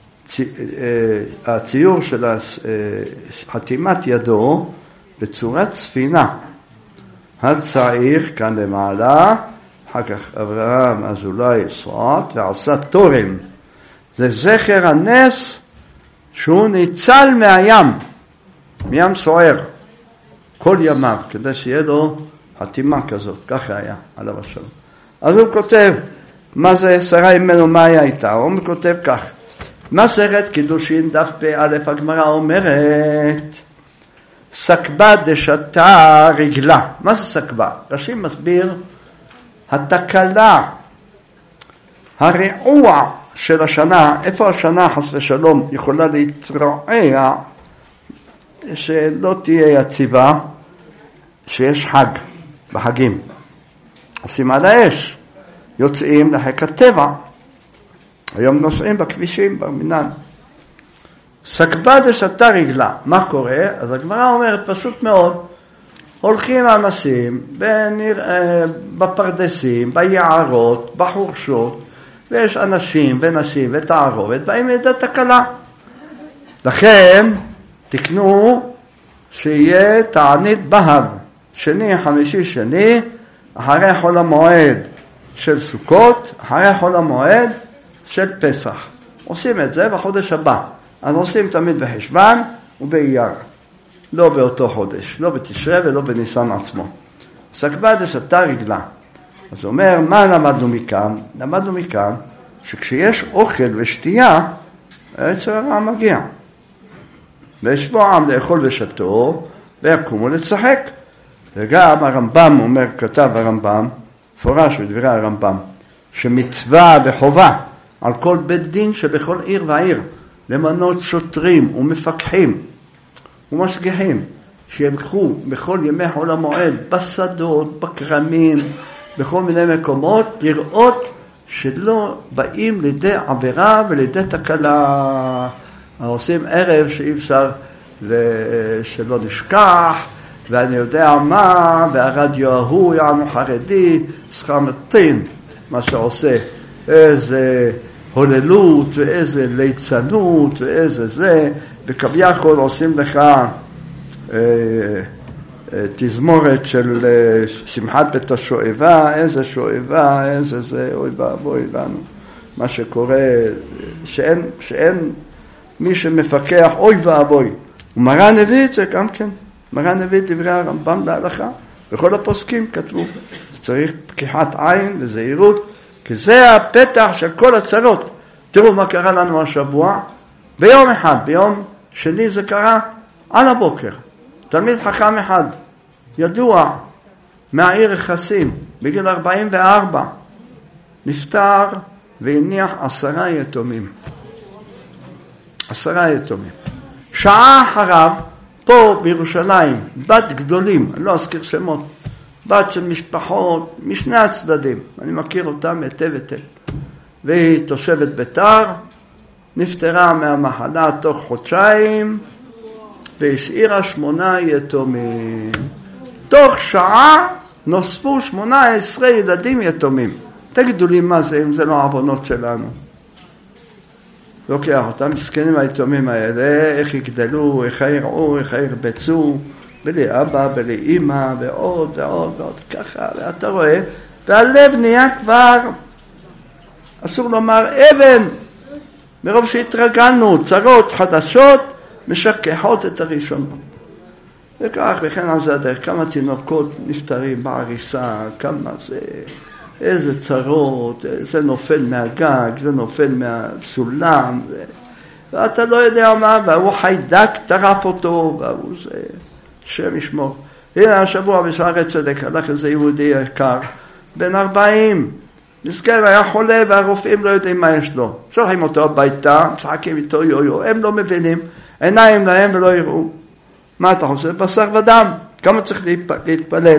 הציור של חתימת ידו בצורת ספינה. הצעיר כאן למעלה, אחר כך אברהם אזולאי סרט, ועשה תורם. זה זכר הנס שהוא ניצל מהים, מים סוער, כל ימיו, כדי שיהיה לו חתימה כזאת, ככה היה, עליו השלום. אז הוא כותב, מה זה שרה ממנו, מה היה איתה? הוא כותב כך, מסכת קידושין דף באלף, הגמרא אומרת, סקבה דשתה רגלה. מה זה סקבה? רש"י מסביר, התקלה, הרעוע של השנה, איפה השנה חס ושלום יכולה להתרועע, שלא תהיה יציבה, שיש חג, בחגים. עושים על האש, יוצאים לחיק הטבע, היום נוסעים בכבישים, במנהל. סקבה דשתה רגלה, מה קורה? אז הגמרא אומרת פשוט מאוד, הולכים אנשים בפרדסים, ביערות, בחורשות, ויש אנשים ונשים ותערובת, באים לידי תקלה. לכן תקנו שיהיה תענית בהב, שני, חמישי, שני, אחרי חול המועד של סוכות, אחרי חול המועד של פסח. עושים את זה בחודש הבא. אז עושים תמיד בחשבן ובאייר. לא באותו חודש, לא בתשרי ולא בניסן עצמו. סקבדש אתה רגלה. אז הוא אומר, מה למדנו מכאן? למדנו מכאן שכשיש אוכל ושתייה, היצר הרע מגיע. וישבו עם לאכול ושתו, ויקומו לשחק. וגם הרמב"ם אומר, כתב הרמב"ם, פורש בדברי הרמב"ם, שמצווה וחובה על כל בית דין שבכל עיר ועיר, למנות שוטרים ומפקחים ומשגיחים, שילכו בכל ימי חול המועד, בשדות, בקרמים, בכל מיני מקומות, לראות שלא באים לידי עבירה ולידי תקלה. עושים ערב שאי אפשר שלא נשכח, ואני יודע מה, והרדיו ההוא יענו חרדי, סחמתין, מה שעושה, איזה הוללות ואיזה ליצנות ואיזה זה, וכביכול עושים לך תזמורת של שמחת בית השואבה, איזה שואבה, איזה זה, אוי ואבוי לנו. מה שקורה, שאין מי שמפקח, אוי ואבוי. ומרן הביא את זה גם כן. מרן הביא את דברי הרמב"ם בהלכה. וכל הפוסקים כתבו, צריך פקיחת עין וזהירות, כי זה הפתח של כל הצרות. תראו מה קרה לנו השבוע. ביום אחד, ביום שני זה קרה על הבוקר. תלמיד חכם אחד, ידוע, מהעיר יחסים, בגיל 44, נפטר והניח 10 יתומים. 10 יתומים. שעה אחריו, פה בירושלים, בת גדולים, אני לא אזכיר שמות, בת של משפחות משני הצדדים, אני מכיר אותם היטב היטב, והיא תושבת ביתר, נפטרה מהמחלה תוך חודשיים, והשאירה 8 יתומים. תוך שעה נוספו 18 ילדים יתומים. תגידו לי מה זה, אם זה לא העוונות שלנו. לוקח אותם, מסכנים היתומים האלה, איך יגדלו, איך יראו, איך ירבצו, בלי אבא, בלי אמא, ועוד ועוד ועוד, ככה, ואתה רואה, והלב נהיה כבר, אסור לומר אבן, מרוב שהתרגלנו, צרות חדשות, משכחות את הראשונות. וכך, וכן על זה הדרך, כמה תינוקות נפטרים בעריסה, כמה זה, איזה צרות, זה נופל מהגג, זה נופל מהסולם, ואתה לא יודע מה, והוא חיידק טרף אותו, והוא זה, שם ישמור. הנה השבוע בשערי צדק, הלך איזה יהודי יקר, בן 40, נזכר, היה חולה והרופאים לא יודעים מה יש לו. שולחים אותו הביתה, משחקים איתו יו-יו, הם לא מבינים, עיניים להם ולא יראו. מה אתה חושב? בשר ודם, כמה צריך להתפלל.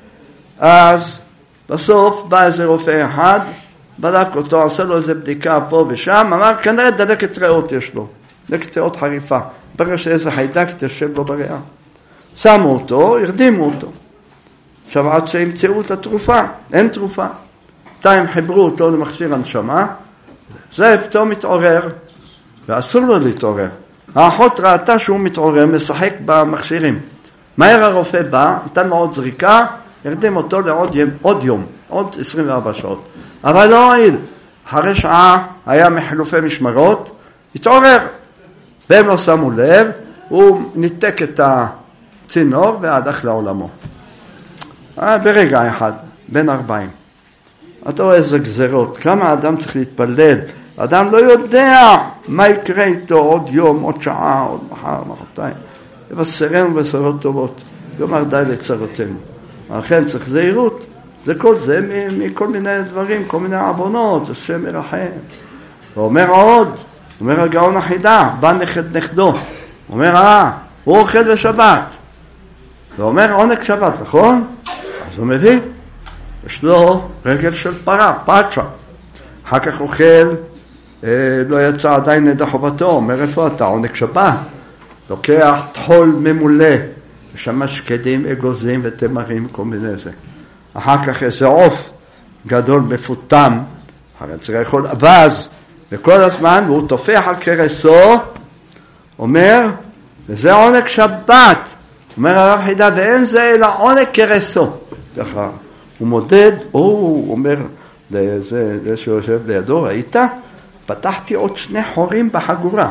אז בסוף בא איזה רופא אחד, בדק אותו, עשה לו איזה בדיקה פה ושם, אמר, כנראה דלקת ריאות יש לו, דלקת ריאות חריפה. ברגע שאיזה חיידק תשב לו בריאה. שמו אותו, הרדימו אותו. עכשיו עד שימצאו את התרופה, אין תרופה. בינתיים חיברו אותו למכשיר הנשמה, זה פתאום מתעורר, ואסור לו להתעורר. האחות ראתה שהוא מתעורר, משחק במכשירים. מהר הרופא בא, נתן לו עוד זריקה, הרדים אותו לעוד יום, עוד 24 שעות. אבל לא הועיל. אחרי שעה היה מחילופי משמרות, התעורר. והם לא שמו לב, הוא ניתק את הצינור והלך לעולמו. ברגע אחד, בן 40. אתה רואה איזה גזרות, כמה אדם צריך להתפלל. אדם לא יודע מה יקרה איתו עוד יום, עוד שעה, עוד מחר, מחרתיים. יבשרנו בשורות טובות, יאמר די לצרותינו. לכן צריך זהירות, זה כל זה מכל מיני דברים, כל מיני עוונות, השם מרחם. ואומר עוד, אומר הגאון החידה, בא נכדו, אומר הוא אוכל בשבת. ואומר עונג שבת, נכון? אז הוא מביא, יש לו רגל של פרה, פאצ'ה. אחר כך אוכל, לא יצא עדיין ידי חובתו, אומר איפה אתה, עונג שבת. לוקח תחול ממולא, ושם שקדים, אגוזים ותמרים, כל מיני זה. אחר כך איזה עוף גדול מפותם, הרי צריך לאכול אבז, וכל הזמן, והוא תופח על קרסו, אומר, וזה עונג שבת. אומר הרב חידה, ואין זה אלא עונג קרסו. ככה, הוא מודד, הוא אומר לזה שיושב לידו, ראית? פתחתי עוד 2 חורים בחגורה.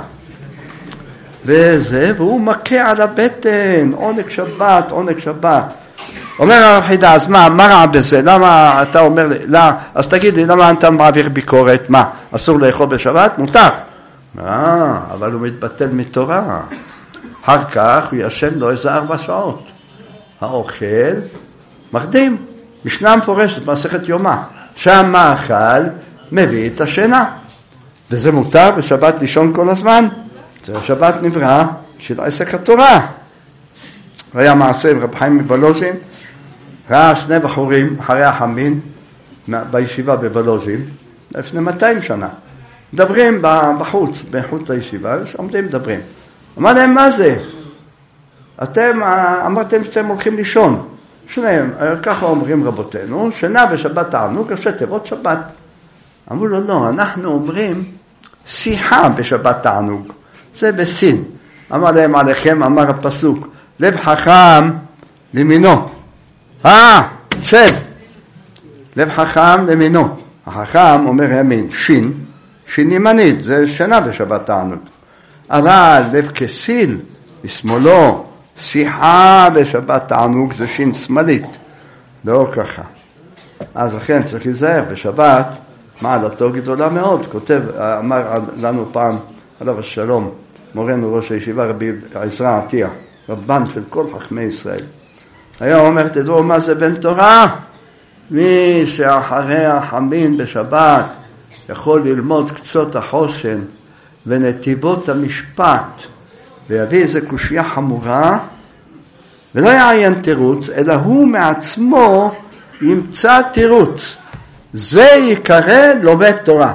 והוא מכה על הבטן, עונג שבת, עונג שבת. אומר הרב חידה, אז מה רע בזה? למה אתה אומר לי, לא, אז תגיד לי, למה אתה מעביר ביקורת? מה, אסור לאכול בשבת? מותר. אבל הוא מתבטל מתורה. אחר כך הוא ישן לו איזה 4 שעות. האוכל מקדים. משנה מפורשת, מסכת יומא. שהמאכל מביא את השינה. וזה מותר בשבת לישון כל הזמן. זה השבת נברא של עסק התורה. היה מעשה עם רב חיים מבלוז'ין, ראה 2 בחורים אחרי החמין בישיבה בבלוז'ין, לפני 200 שנה. מדברים בחוץ, בחוץ לישיבה, שעומדים מדברים. אמר להם, מה זה? אתם אמרתם שאתם הולכים לישון. שניהם, ככה אומרים רבותינו, שינה בשבת תענוג, ראשי תיבות שבת. אמרו לו, לא, אנחנו אומרים שיחה בשבת תענוג. זה בסין. אמר להם עליכם, אמר הפסוק, לב חכם למינו. שב. לב חכם למינו. החכם אומר ימין, שין ימנית, זה שינה בשבת תענוג. אבל לב כסיל, לשמאלו, שיחה בשבת תענוג, זה שין שמאלית. לא ככה. אז לכן צריך להיזהר, בשבת, מעלתו גדולה מאוד. כותב, אמר לנו פעם, עליו השלום, מורנו ראש הישיבה רבי עזרא עטיה, רבן של כל חכמי ישראל. היה אומר, תדעו מה זה בן תורה? מי שאחרי החמין בשבת יכול ללמוד קצות החושן ונתיבות המשפט ויביא איזה קושיה חמורה ולא יעיין תירוץ, אלא הוא מעצמו ימצא תירוץ. זה יקרא לומד תורה.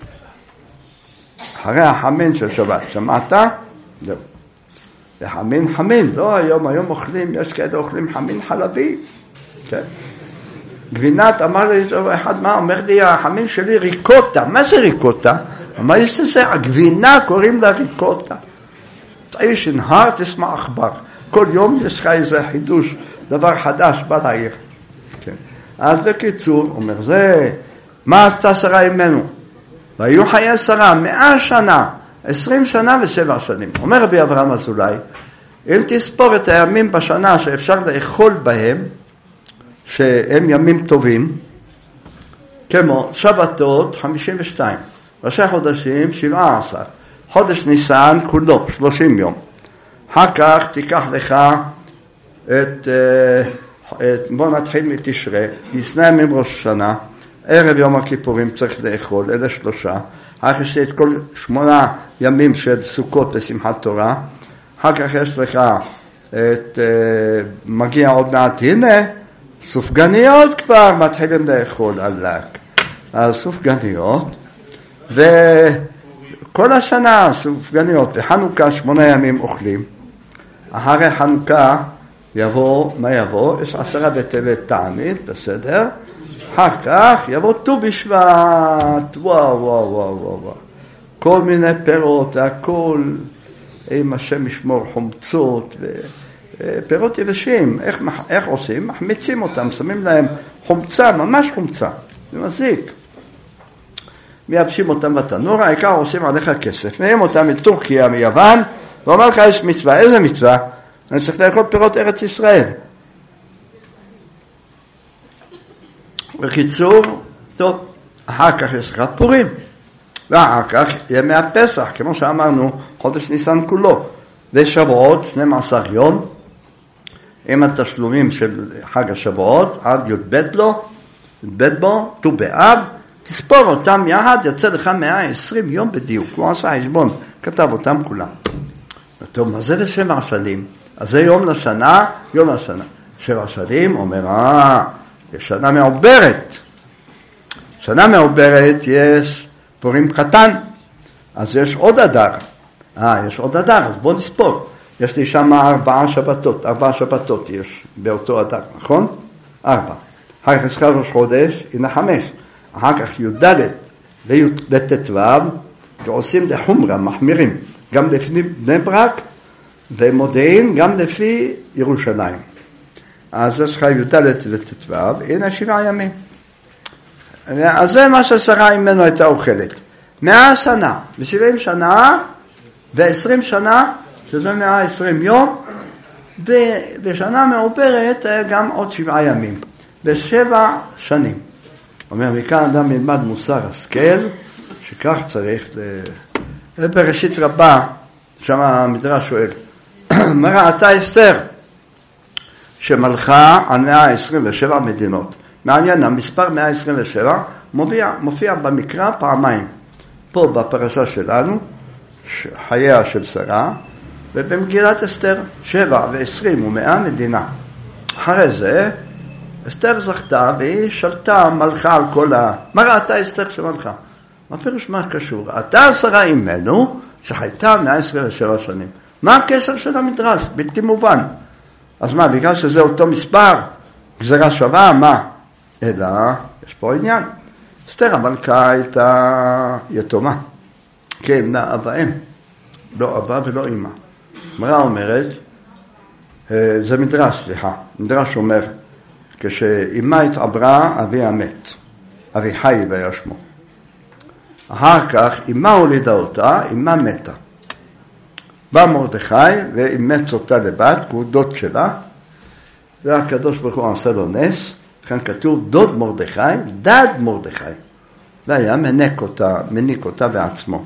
אחרי החמין של שבת, שמעת? זהו. וחמין, לא היום אוכלים, יש כאלה אוכלים חמין חלבי. כן? גבינת, אמר לי אחד, מה אומר לי, החמין שלי ריקוטה. מה זה ריקוטה? אמר לי שזה, הגבינה קוראים לה ריקוטה. תאיש נהר תשמע עכבר. כל יום יש לך איזה חידוש, דבר חדש בא לעיר. כן. אז בקיצור, אומר זה, מה עשתה שרה ממנו? והיו חיי שרה 100 שנה, 20 שנה ו7 שנים. אומר רבי אברהם אזולאי, אם תספור את הימים בשנה שאפשר לאכול בהם, שהם ימים טובים, כמו שבתות 52, ראשי חודשים 17, חודש ניסן כולו 30 יום. אחר כך תיקח לך בוא נתחיל מתשרה, ישנה ימים ראש שנה, ערב יום הכיפורים צריך לאכול, אלה 3, אחר כך יש את כל 8 ימים של סוכות לשמחת תורה, אחר כך יש לך מגיע עוד מעט, הנה, סופגניות כבר מתחילים לאכול עלק. אז סופגניות, וכל השנה סופגניות, וחנוכה 8 ימים אוכלים. אחרי חנוכה יבוא, מה יבוא? יש 10 בטבת תענית, בסדר? אחר כך יבוא ט"ו בשבט, וואו. כל מיני פירות, הכל, אם השם ישמור חומצות פירות יבשים, איך עושים? מחמיצים אותם, שמים להם חומצה, ממש חומצה, זה מזיק. מייבשים אותם בתנור, העיקר עושים עליך כסף, מהם אותם מטורקיה, מיוון, ואומר לך יש מצווה, איזה מצווה? אני צריך לאכול פירות ארץ ישראל. בקיצור, טוב, אחר כך יש לך פורים, ואחר כך ימי הפסח, כמו שאמרנו, חודש ניסן כולו, ושבועות, 12 יום, עם התשלומים של חג השבועות, עד י"ב בו, ט"ו באב, תספור אותם יחד, יצא לך 120 יום בדיוק, הוא עשה חשבון, כתב אותם כולם. טוב, מה זה ל7 שנים? אז זה יום לשנה, 7 שנים, אומר, יש שנה מעוברת. שנה מעוברת יש פורים קטן, אז יש עוד אדר. יש עוד אדר, אז בוא נספור. יש לי שם 4 שבתות יש באותו אדר, נכון? 4. אחר כך ראש חודש, הנה 5. אחר כך י"ד וי"ט ועושים לחומרה, מחמירים, גם לפי בני ברק ומודיעין, גם לפי ירושלים. אז יש לך י"ד וט"ו, הנה 7 ימים. אז זה מה ששרה ממנו הייתה אוכלת. 100 שנה, ו70 שנה, ו20 שנה, שזה 120 יום, בשנה מעוברת היה גם עוד 7 ימים. ב7 שנים. אומר, מכאן אדם ילמד מוסר השכל, שכך צריך בראשית רבה, שם המדרש שואל, מה ראתה אסתר? שמלכה על 127 מדינות. מעניין, המספר 127 מופיע במקרא פעמיים. פה בפרשה שלנו, חייה של שרה, ובמגילת אסתר 7 ו20 ו100 מדינה. אחרי זה, אסתר זכתה והיא שלטה מלכה על כל מה ראתה אסתר שמלכה? מה פירוש מה קשור? ראתה שרה אימנו שחייתה 127 שנים. מה הקשר של המדרש? בלתי מובן. אז מה, בגלל שזה אותו מספר, גזרה שווה, מה? אלא, יש פה עניין. אסתר המלכה הייתה יתומה. כן, אבאם. לא אבא ולא אמא. מה אומרת? זה מדרש, סליחה. מדרש אומר, כשאמא התעברה, אביה מת. אבי חי היה שמו. אחר כך, אמא הולידה אותה, אמא מתה. בא מרדכי ואימץ אותה לבת, הוא דוד שלה, והקדוש ברוך הוא עשה לו נס, כאן כתוב דוד מרדכי, דד מרדכי, והיה מניק אותה בעצמו.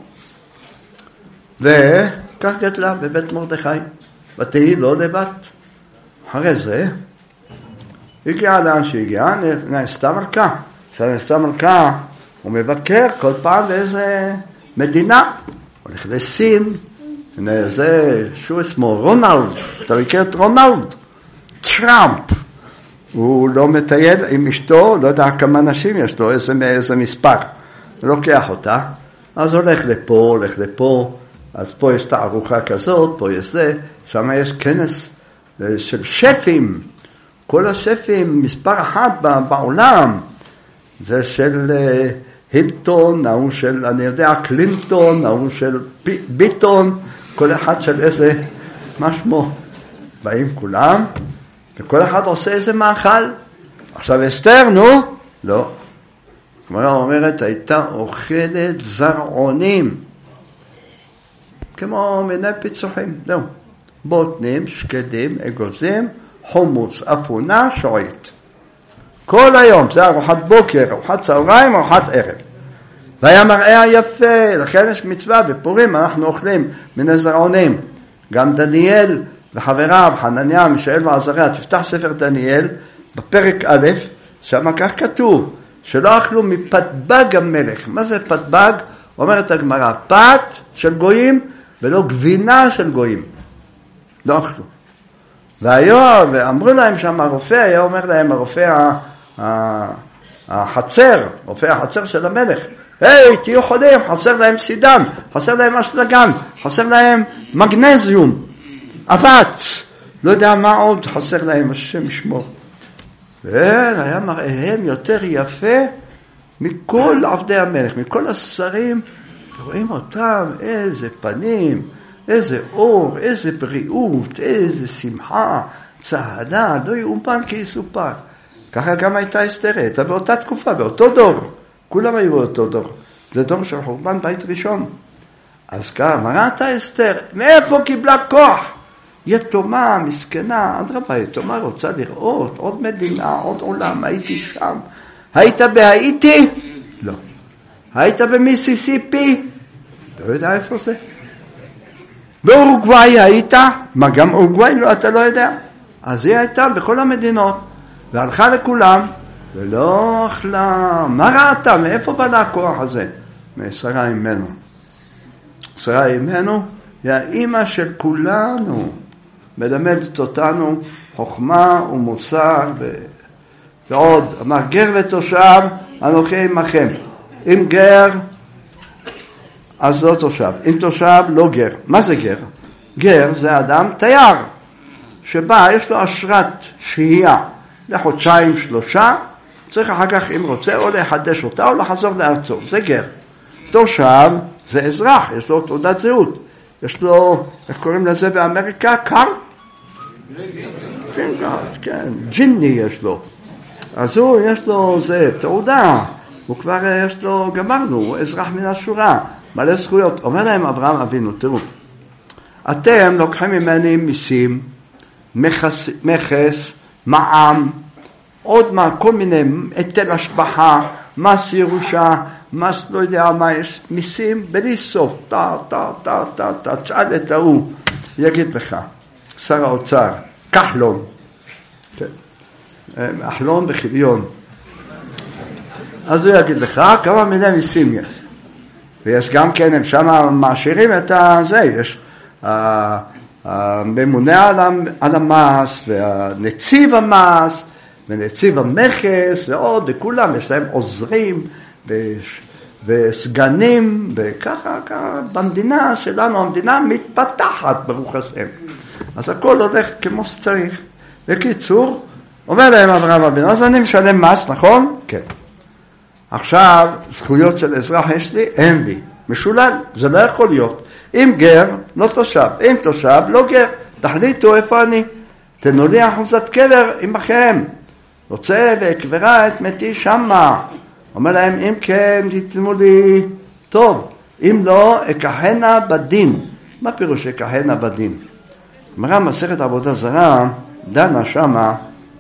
וכך גדלה בבית מרדכי, ותהי לו לבת. אחרי זה, הגיעה לאן שהגיעה, נעשתה מלכה. נעשתה מלכה, הוא מבקר כל פעם באיזה מדינה, הולך לסין, זה שהוא שמו רונלד, אתה מכיר את רונלד? טראמפ. הוא לא מטייל עם אשתו, לא יודע כמה נשים יש לו, איזה מספר. לוקח אותה, אז הולך לפה, אז פה יש תערוכה כזאת, פה יש זה, שם יש כנס של שפים, כל השפים, מספר 1 בעולם, זה של הילטון, ההוא של, אני יודע, קלינטון, ההוא של ביטון, כל אחד של איזה, מה שמו, באים כולם, וכל אחד עושה איזה מאכל. עכשיו אסתר, נו? לא. כמו אומרת, הייתה אוכלת זרעונים, כמו מיני פיצוחים, לא. בוטנים, שקדים, אגוזים, חומוס, אפונה, שועית. כל היום, זה ארוחת בוקר, ארוחת צהריים, ארוחת ערב. והיה מראה יפה, לכן יש מצווה, בפורים אנחנו אוכלים מיני זרעונים. גם דניאל וחבריו, חנניה, מישאל ועזריה, תפתח ספר דניאל, בפרק א', שם כך כתוב, שלא אכלו מפתבג המלך. מה זה פתבג? אומרת הגמרא, פת של גויים ולא גבינה של גויים. לא אכלו. ואמרו להם שם הרופא, היה אומר להם הרופא החצר, רופא החצר של המלך, היי, תהיו חולים, חסר להם סידן, חסר להם אשלגן, חסר להם מגנזיום, אבץ, לא יודע מה עוד חסר להם, השם ישמור. והיה מראיהם יותר יפה מכל עבדי המלך, מכל השרים, רואים אותם, איזה פנים, איזה אור, איזה בריאות, איזה שמחה, צהלה, לא יאומן כי יסופר. ככה גם הייתה אסתר, הייתה באותה תקופה, באותו דור. כולם היו באותו דור. זה דור של חורבן בית ראשון. אז כמה ראתה אסתר, מאיפה קיבלה כוח? יתומה, מסכנה, אדרבה, יתומה רוצה לראות עוד מדינה, עוד עולם, הייתי שם. היית בהאיטי? לא. היית במיסיסיפי? אתה יודע איפה זה? באורוגוואי היית? מה גם אורוגוואי? לא, אתה לא יודע. אז היא הייתה בכל המדינות, והלכה לכולם, ולא אכלה. מה ראתה? מאיפה בא לה הכוח הזה? משרה אימנו. שרה אימנו היא האמא של כולנו, מלמדת אותנו חוכמה ומוסר ועוד. אמר גר ותושב אנוכי עמכם. אם גר אז לא תושב, אם תושב לא גר. מה זה גר? גר זה אדם תייר שבא, יש לו אשרת שהייה לחודשיים, 3, צריך אחר כך אם רוצה או לחדש אותה או לחזור לארצו, זה גר. תושב זה אזרח, יש לו תעודת זהות, יש לו, איך קוראים לזה באמריקה? קאר? כן, ג'יני יש לו. אז הוא יש לו זה תעודה, הוא כבר יש לו, גמרנו, הוא אזרח מן השורה, מלא זכויות. אומר להם אברהם אבינו, תראו, אתם לוקחים ממני מיסים, מכס, מע"מ, עוד מה, כל מיני, היטל השבחה, מס ירושה, מס לא יודע מה יש, מיסים בלי סוף, תשאל את ההוא, יגיד לך, שר האוצר, כחלון, אחלון וחליון, אז הוא יגיד לך כמה מיני מיסים יש, ויש גם כן, הם שם מעשירים את זה, יש הממונה על המס, והנציב המס, ונציב המכס, ועוד, וכולם, יש להם עוזרים, וסגנים, וככה, במדינה שלנו, המדינה מתפתחת, ברוך השם. אז הכל הולך כמו שצריך. בקיצור, אומר להם אברהם אבינו, אז אני משלם מס, נכון? כן. עכשיו, זכויות של אזרח יש לי? אין לי. משולל, זה לא יכול להיות. אם גר, לא תושב. אם תושב, לא גר. תחליטו איפה אני. תנו לי אחוזת קבר עמכם. רוצה לקברה את מתי שמה. אומר להם, אם כן, תתנו לי טוב. אם לא, אכהנה בדין. מה פירוש אכהנה בדין? גמרא מסכת עבודה זרה, דנה שמה,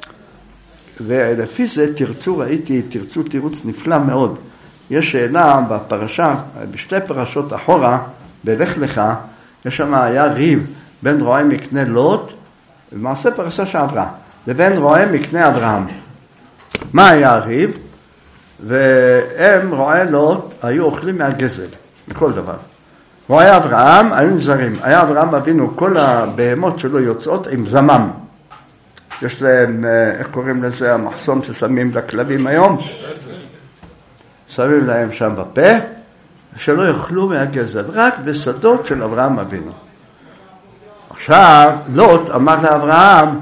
ולפי זה תרצו תירוץ נפלא מאוד. יש שאלה בפרשה, בשתי פרשות אחורה, בלך לך, יש שם היה ריב בין רועה מקנה לוט, במעשה פרשה שעברה, לבין רועה מקנה אברהם. מה היה הריב? והם רועה לוט היו אוכלים מהגזל, מכל דבר. רועה אברהם היו נזרים. היה אברהם אבינו, כל הבהמות שלו יוצאות עם זמם. יש להם, איך קוראים לזה, המחסום ששמים לכלבים היום? שמים להם שם בפה, שלא יאכלו מהגזל, רק בשדות של אברהם אבינו. עכשיו, לוט אמר לאברהם,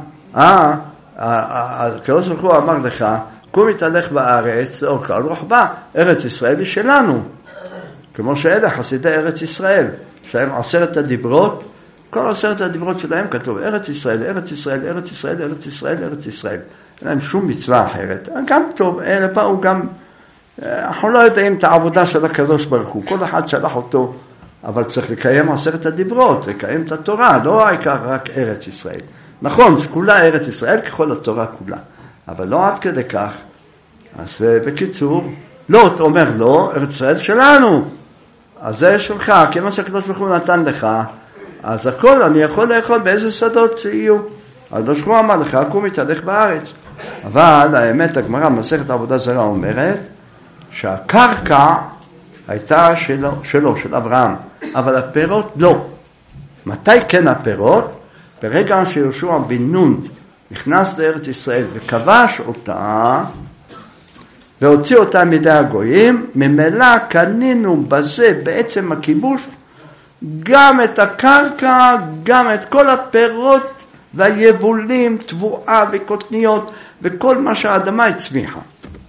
הקדוש ברוך הוא אמר לך, קום התהלך בארץ, לאורכה על רוחבה, ארץ ישראל היא שלנו. כמו שאלה חסידי ארץ ישראל, שהם 10 הדיברות, כל 10 הדיברות שלהם כתוב, ארץ ישראל, ארץ ישראל, ארץ ישראל, ארץ ישראל, ארץ ישראל. אין להם שום מצווה אחרת. גם טוב, פה הוא גם, אנחנו לא יודעים את העבודה של הקדוש ברוך הוא, כל אחד שלח אותו, אבל צריך לקיים 10 הדיברות, לקיים את התורה, לא העיקר רק ארץ ישראל. נכון, כולה ארץ ישראל ככל התורה כולה, אבל לא עד כדי כך. אז בקיצור, לוט אומר לו, ארץ ישראל שלנו, אז זה שלך, כמו שהקדוש ברוך הוא נתן לך, אז הכל אני יכול לאכול באיזה שדות יהיו. הקדוש ברוך הוא אמר לך, קום התהלך בארץ. אבל האמת, הגמרא מסכת עבודה זרה אומרת, שהקרקע הייתה שלו, של אברהם, אבל הפירות לא. מתי כן הפירות? ברגע שיהושע בן נון נכנס לארץ ישראל וכבש אותה, והוציא אותה מידי הגויים, ממילא קנינו בזה בעצם הכיבוש, גם את הקרקע, גם את כל הפירות והיבולים, תבואה וקוטניות, וכל מה שהאדמה הצמיחה.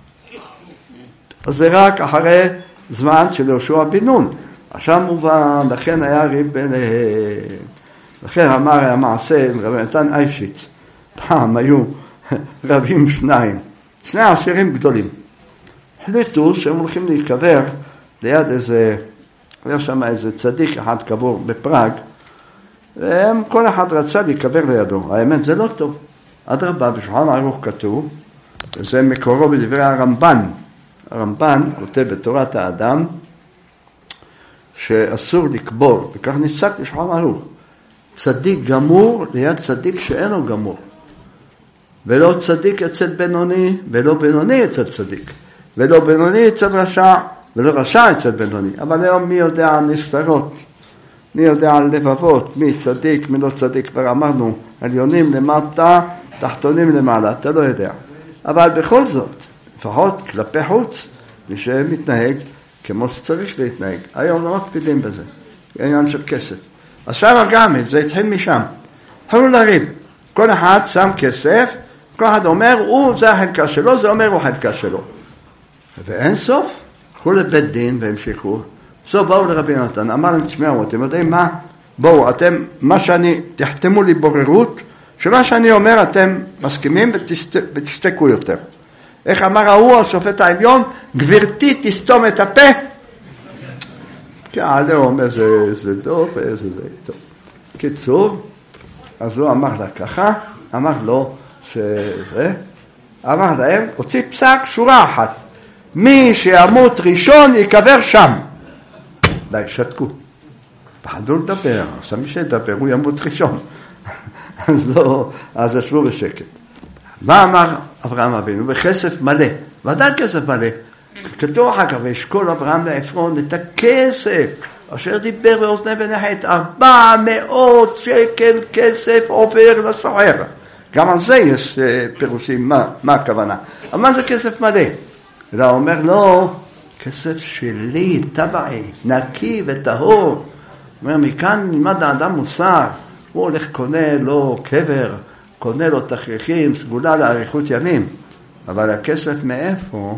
אז זה רק אחרי זמן של יהושע בן נון. עכשיו מובן, לכן היה ריב ביניהם. לכן אמר המעשה, רבי נתן איישיץ, פעם היו רבים שני עשירים גדולים. החליטו שהם הולכים להיקבר ליד איזה, היה שם איזה צדיק אחד קבור בפראג, והם כל אחד רצה להיקבר לידו. האמת זה לא טוב. אדרבה, בשולחן ערוך כתוב, וזה מקורו בדברי הרמב"ן. הרמב"ן כותב בתורת האדם שאסור לקבור, וכך נפסק בשולחן ערוך. צדיק גמור ליד צדיק שאינו גמור. ולא צדיק אצל בינוני, ולא בינוני אצל צדיק. ולא בינוני אצל רשע, ולא רשע אצל בינוני. אבל היום מי יודע על נסתרות? מי יודע על לבבות? מי צדיק, מי לא צדיק? כבר אמרנו, עליונים למטה, תחתונים למעלה, אתה לא יודע. אבל בכל זאת, לפחות כלפי חוץ, מי שמתנהג כמו שצריך להתנהג. היום לא מקפידים בזה. עניין של כסף. עכשיו גם, זה התחיל משם. התחילו לריב. כל אחד שם כסף, כל אחד אומר, זה החלקה שלו, זה אומר הוא החלקה שלו. ואין סוף, הלכו לבית דין והמשיכו. בסוף באו לרבי נתן, אמר להם, תשמעו, אתם יודעים מה? בואו, אתם, מה שאני, תחתמו לי בוררות, שמה שאני אומר אתם מסכימים ותשתקו יותר. איך אמר ההוא השופט העליון? גברתי תסתום את הפה. כי העליון איזה דוב, איזה זה. טוב. קיצור, אז הוא אמר לה ככה, אמר לו שזה, אמר להם, הוציא פסק שורה אחת. מי שימות ראשון יקבר שם. די, שתקו. פחדו לדבר, עכשיו מי שידבר הוא ימות ראשון. אז לא, אז ישבו בשקט. מה אמר אברהם אבינו? בכסף מלא, ודאי כסף מלא. כתוב אחר כך, וישקול אברהם לעפרון את הכסף, אשר דיבר באוזני ונחת, 400 שקל כסף עובר לסוחר. גם על זה יש פירושים, מה הכוונה. אבל מה זה כסף מלא? אלא אומר לו, כסף שלי, טבעי, נקי וטהור. אומר, מכאן נלמד האדם מוסר, הוא הולך קונה לו קבר, קונה לו תכריכים, סגולה לאריכות ימים. אבל הכסף מאיפה?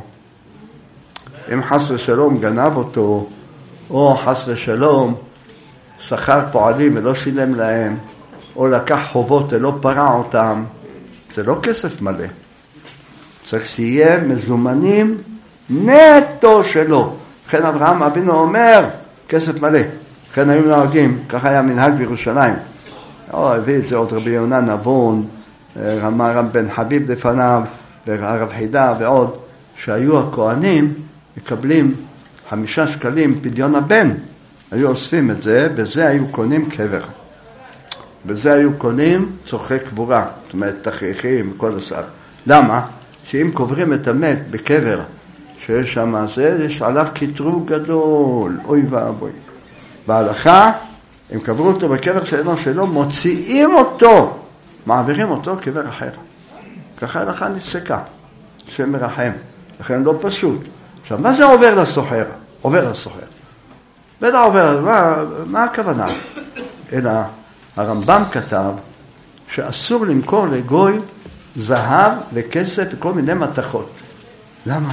אם חס ושלום גנב אותו, או חס ושלום שכר פועלים ולא שילם להם, או לקח חובות ולא פרע אותם, זה לא כסף מלא. צריך שיהיה מזומנים נטו שלו. לכן אברהם אבינו אומר, כסף מלא. לכן היו נוהגים, ככה היה מנהג בירושלים. הביא את זה עוד רבי יונה נבון, רב בן חביב לפניו, והרב חידה ועוד, שהיו הכהנים מקבלים 5 שקלים פדיון הבן. היו אוספים את זה, בזה היו קונים קבר. בזה היו קונים צורכי קבורה, זאת אומרת תכריכים וכל השאר. למה? שאם קוברים את המת בקבר שיש שם זה, יש עליו קטרוג גדול, אוי ואבוי. בהלכה, אם קברו אותו בקבר שאינו שלו, מוציאים אותו, מעבירים אותו קבר אחר. ככה הלכה נפסקה, שם מרחם. לכן לא פשוט. עכשיו, מה זה עובר לסוחר? עובר לסוחר. בטח עובר, מה הכוונה? אלא הרמב"ם כתב שאסור למכור לגוי זהב וכסף וכל מיני מתכות. למה?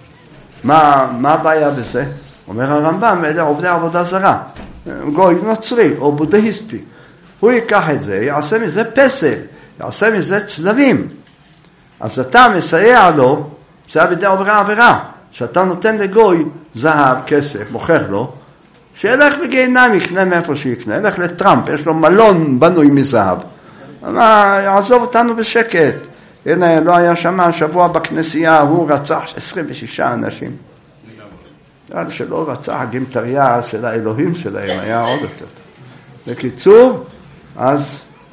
מה הבעיה בזה? אומר הרמב"ם, אלה עובדי עבודה זרה. גוי נוצרי או בודהיסטי. הוא ייקח את זה, יעשה מזה פסל, יעשה מזה צלבים. אז אתה מסייע לו, זה בידי עוברי עבירה, שאתה נותן לגוי זהב, כסף, מוכר לו, שילך לגיהנם, יקנה מאיפה שיקנה, ילך לטראמפ, יש לו מלון בנוי מזהב. אבל יעזוב אותנו בשקט. הנה, לא היה שם השבוע בכנסייה, הוא רצח 26 אנשים. נראה שלא רצח גמטריה של האלוהים שלהם, היה עוד יותר. בקיצור, אז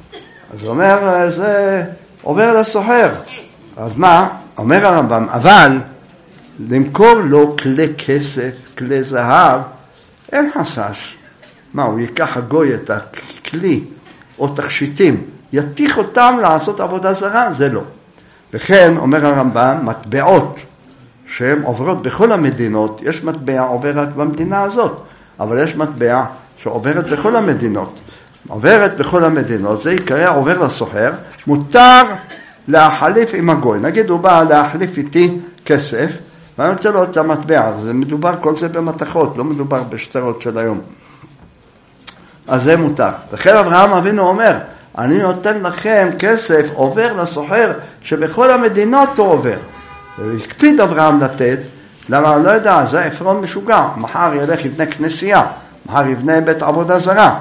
אומר, זה עובר לסוחר. אז מה? אומר הרמב"ם, אבל למכור לו כלי כסף, כלי זהב, אין חשש. מה, הוא ייקח הגוי את הכלי או תכשיטים, יתיך אותם לעשות עבודה זרה? זה לא. וכן, אומר הרמב"ם, מטבעות שהן עוברות בכל המדינות, יש מטבע עובר רק במדינה הזאת, אבל יש מטבע שעוברת בכל המדינות. עוברת בכל המדינות, זה יקרא עובר לסוחר, מותר להחליף עם הגוי. נגיד הוא בא להחליף איתי כסף, ואני רוצה לו את המטבע, זה מדובר כל זה במתכות, לא מדובר בשטרות של היום. אז זה מותר. לכן אברהם אבינו אומר, אני נותן לכם כסף עובר לסוחר שבכל המדינות הוא עובר. הקפיד אברהם לתת, למה לא יודע, זה עפרון משוגע, מחר ילך יבנה כנסייה, מחר יבנה בית עבודה זרה,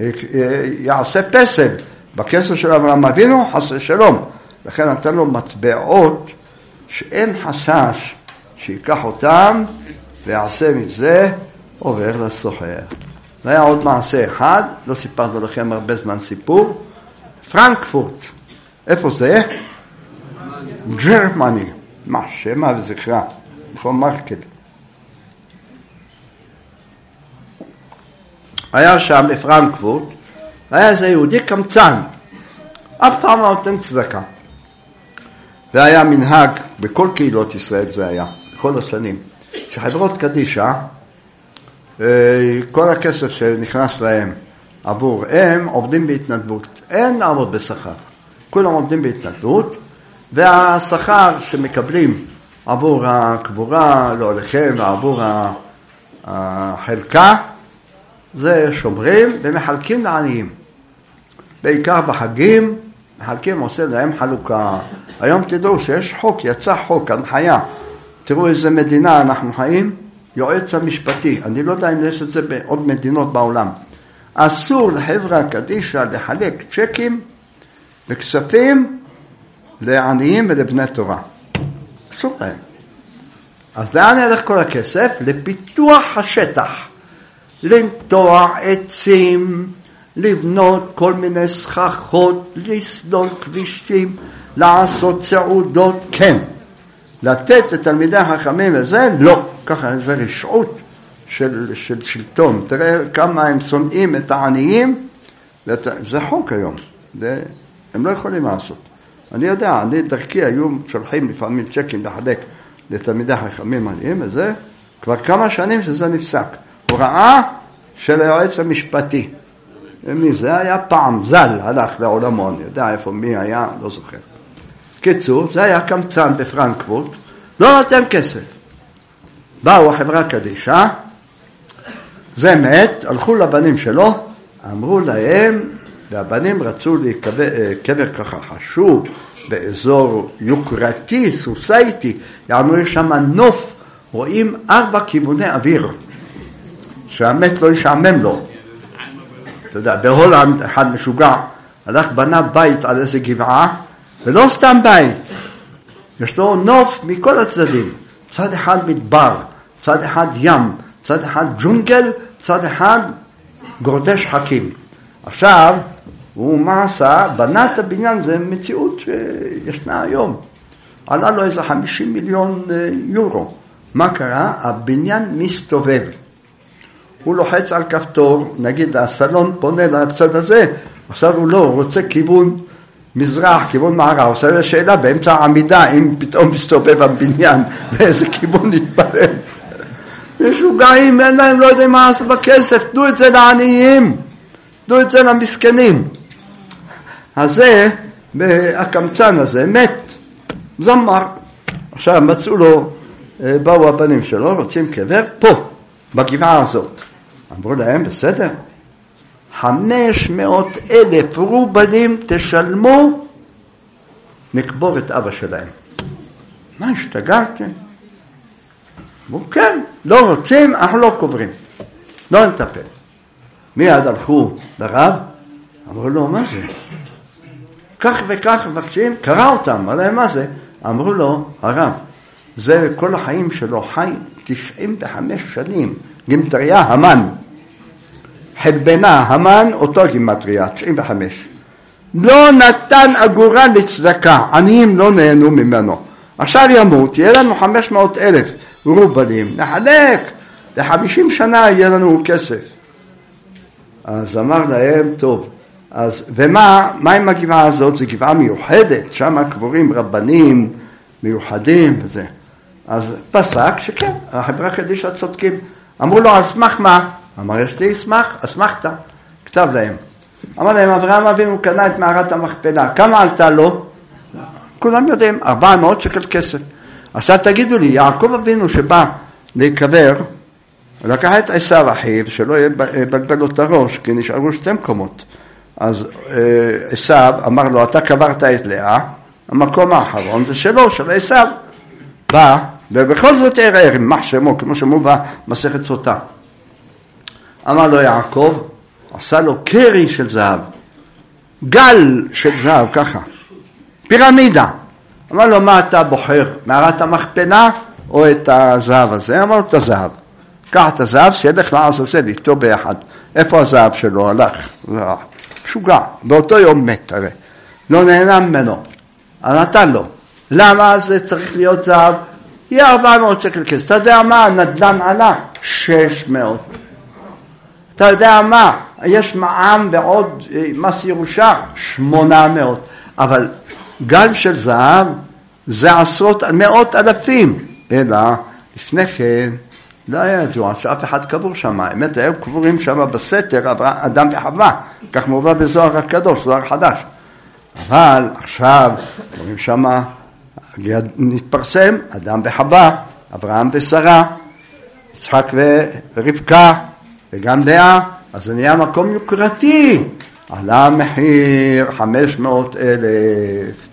יעשה פסל בכסף של אברהם אבינו, חס ושלום. לכן נתן לו מטבעות שאין חשש שיקח אותם ויעשה מזה עובר לסוחר. והיה עוד מעשה אחד, לא סיפרנו לכם הרבה זמן סיפור, פרנקפורט. איפה זה? גרמני. מה שמה וזכרה? איפה מרקל? היה שם בפרנקפורט, היה איזה יהודי קמצן, אף פעם לא נותן צדקה. והיה מנהג בכל קהילות ישראל, זה היה, בכל השנים, שחברות קדישה, כל הכסף שנכנס להם עבור הם עובדים בהתנדבות, אין לעבוד בשכר, כולם עובדים בהתנדבות, והשכר שמקבלים עבור הקבורה, לא לכם, ועבור החלקה, זה שומרים ומחלקים לעניים. בעיקר בחגים, מחלקים, עושה להם חלוקה. היום תדעו שיש חוק, יצא חוק, הנחיה. תראו איזה מדינה אנחנו חיים, יועץ המשפטי. אני לא יודע אם יש את זה בעוד מדינות בעולם. אסור לחברה קדישא לחלק צ'קים וכספים לעניים ולבני תורה. אסור להם. אז לאן ילך כל הכסף? לפיתוח השטח. לנטוע עצים, לבנות כל מיני סככות, לסלול כבישים, לעשות סעודות, כן. לתת לתלמידי החכמים וזה, לא. ככה זה רשעות של שלטון. תראה כמה הם שונאים את העניים, זה חוק היום. הם לא יכולים לעשות. אני יודע, דרכי היו שולחים לפעמים צ'קים לחלק לתלמידי החכמים עניים, וזה כבר כמה שנים שזה נפסק. הוראה של היועץ המשפטי. ומי זה היה פעם, ז"ל הלך לעולמו, אני יודע איפה מי היה, לא זוכר. קיצור, זה היה קמצן בפרנקפורט, לא נותן כסף. באו החברה קדישא, זה מת, הלכו לבנים שלו, אמרו להם, והבנים רצו לקבר ככה חשוב, באזור יוקרתי, סוסייטי, יענו יש שם נוף, רואים 4 כיווני אוויר, שהמת לא ישעמם לו. אתה יודע, בהולנד אחד משוגע, הלך בנה בית על איזה גבעה, ולא סתם בית, יש לו נוף מכל הצדדים, צד אחד מדבר, צד אחד ים, צד אחד ג'ונגל, צד אחד גורדי שחקים. עכשיו, הוא מה עשה? בנה את הבניין, זה מציאות שישנה היום. עלה לו איזה 50 מיליון יורו. מה קרה? הבניין מסתובב. הוא לוחץ על כפתור, נגיד הסלון פונה לצד הזה, עכשיו הוא לא, הוא רוצה כיוון מזרח, כיוון מערב, עושה לו שאלה באמצע העמידה, אם פתאום מסתובב הבניין, באיזה כיוון נתפלל. משוגעים, אין להם, לא יודעים מה עשה בכסף, תנו את זה לעניים, תנו את זה למסכנים. אז זה, הקמצן הזה, מת, זמר. עכשיו מצאו לו, באו הבנים שלו, רוצים קבר, פה, בגבעה הזאת. אמרו להם, בסדר, 500,000 רובלים תשלמו, נקבור את אבא שלהם. מה, השתגעתם? אמרו, כן, לא רוצים, אנחנו לא קוברים. לא נטפל. מיד הלכו לרב, אמרו לו, מה זה? כך וכך מבקשים, קרא אותם, אמרו להם, מה זה? אמרו לו, הרב, זה כל החיים שלו חי 95 שנים, גימטריה המן. חלבנה המן, אותו גימטריה, 95. לא נתן אגורה לצדקה, עניים לא נהנו ממנו. עכשיו ימות, יהיה לנו 500,000 רובלים, נחלק, ל50 שנה יהיה לנו כסף. אז אמר להם, טוב, אז, ומה עם הגבעה הזאת? זו גבעה מיוחדת, שם קבורים רבנים מיוחדים וזה. אז פסק שכן, החברה קדישא צודקים. אמרו לו, אז סמך מה? אמר, יש לי אסמכתה. כתב להם. אמר להם, אברהם אבינו קנה את מערת המכפלה. כמה עלתה לו? כולם יודעים, 400 שקל כסף. עכשיו תגידו לי, יעקב אבינו שבא להיקבר, לקח את עשיו אחיו, שלא יבלבל לו את הראש, כי נשארו 2 מקומות. אז עשיו אמר לו, אתה קברת את לאה, המקום האחרון זה שלו, של עשיו. בא, ובכל זאת ערער, מה שמו, כמו שמו במסכת סוטה. אמר לו יעקב, עשה לו קרי של זהב, גל של זהב, ככה, פירמידה. אמר לו, מה אתה בוחר, מערת המכפלה או את הזהב הזה? אמר לו, את הזהב. קח את הזהב, שילך לעזאזל איתו ביחד. איפה הזהב שלו? הלך. משוגע. באותו יום מת, הרי. לא נהנה ממנו. אז נתן לו. למה זה צריך להיות זהב? יהיה 400 שקל כסף. אתה יודע מה? הנדל"ן עלה 600. אתה יודע מה? יש מע"מ ועוד מס ירושה 800. אבל גל של זהב זה מאות אלפים. אלא לפני כן לא היה ידוע שאף אחד קבור שם. האמת, היו קבורים שם בסתר, אדם וחווה. כך מובא בזוהר הקדוש, זוהר חדש. אבל עכשיו קבורים שם, נתפרסם, אדם וחווה, אברהם ושרה, יצחק ורבקה, וגם לאה. אז זה נהיה מקום יוקרתי. עלה המחיר 500,000,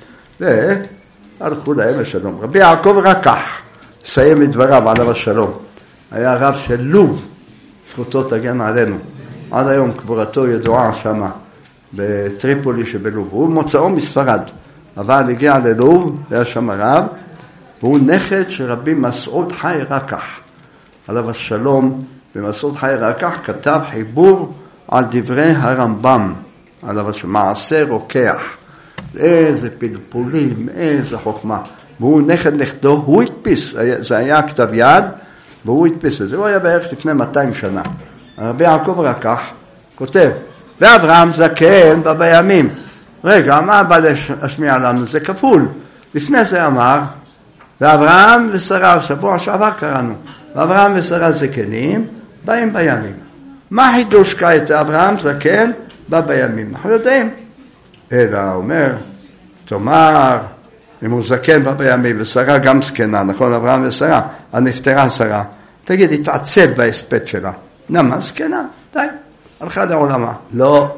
והלכו להם לשלום. רבי יעקב רקח, סיים את דבריו עליו השלום, היה רב של לוב, זכותו תגן עלינו, עד היום קבורתו ידועה שמה, בטריפולי שבלוב, הוא מוצאו מספרד, אבל הגיע ללוב, היה שם רב, והוא נכד של רבי מסעוד חי רקח, עליו השלום. ומסעוד חי רקח כתב חיבור על דברי הרמב"ם, עליו מעשה רוקח, איזה פלפולים, איזה חוכמה, והוא נכדו, הוא הדפיס, זה היה כתב יד, והוא הדפיס את זה, הוא היה בערך לפני 200 שנה. רבי יעקב רקח כותב, ואברהם זקן בא בימים. רגע, מה בא להשמיע לנו? זה כפול. לפני זה אמר, ואברהם ושרה, שבוע שעבר קראנו, ואברהם ושרה זקנים, באים בימים. מה חידוש כעת? אברהם זקן בא בימים. אנחנו יודעים. אלא אומר, תאמר, אם הוא זקן בא בימים, ושרה גם זקנה, נכון? אברהם ושרה, הנפטרה שרה. תגיד, התעצב בהספט שלה. למה? זקנה, די. הלכה לעולמה. לא.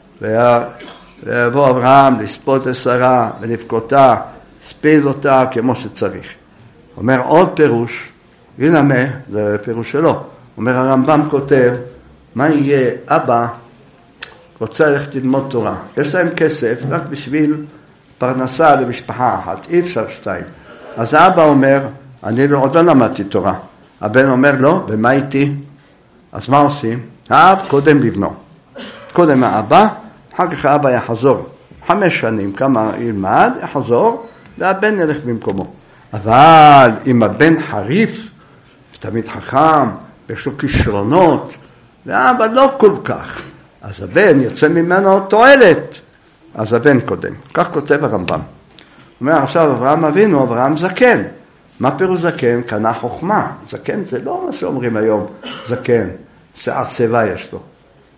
ויבוא אברהם לספות את שרה ולבכותה, ספיל אותה כמו שצריך. אומר עוד פירוש, הנה מה, זה פירוש שלו. אומר הרמב"ם כותב, מה יהיה? אבא רוצה ללכת ללמוד תורה. יש להם כסף רק בשביל פרנסה למשפחה אחת, אי אפשר שתיים. אז האבא אומר, אני עוד לא למדתי תורה. הבן אומר לו, ומה איתי? אז מה עושים? האב קודם לבנו. קודם האבא, אחר כך האבא יחזור. 5 שנים, כמה ילמד, יחזור, והבן ילך במקומו. אבל אם הבן חריף, תמיד חכם, יש לו כישרונות, והאבא לא כל כך, אז הבן יוצא ממנו תועלת, אז הבן קודם. כך כותב הרמב"ם. אומר עכשיו אברהם אבינו, אברהם זקן. מה פירוש זקן? קנה חוכמה. זקן זה לא מה שאומרים היום, זקן, שיער שיבה יש לו.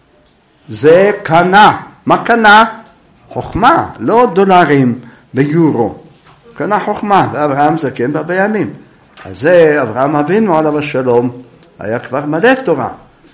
זה קנה. מה קנה? חוכמה, לא דולרים ביורו. קנה חוכמה, ואברהם זקן בא בימים. אז זה אברהם אבינו עליו השלום, היה כבר מלא תורה.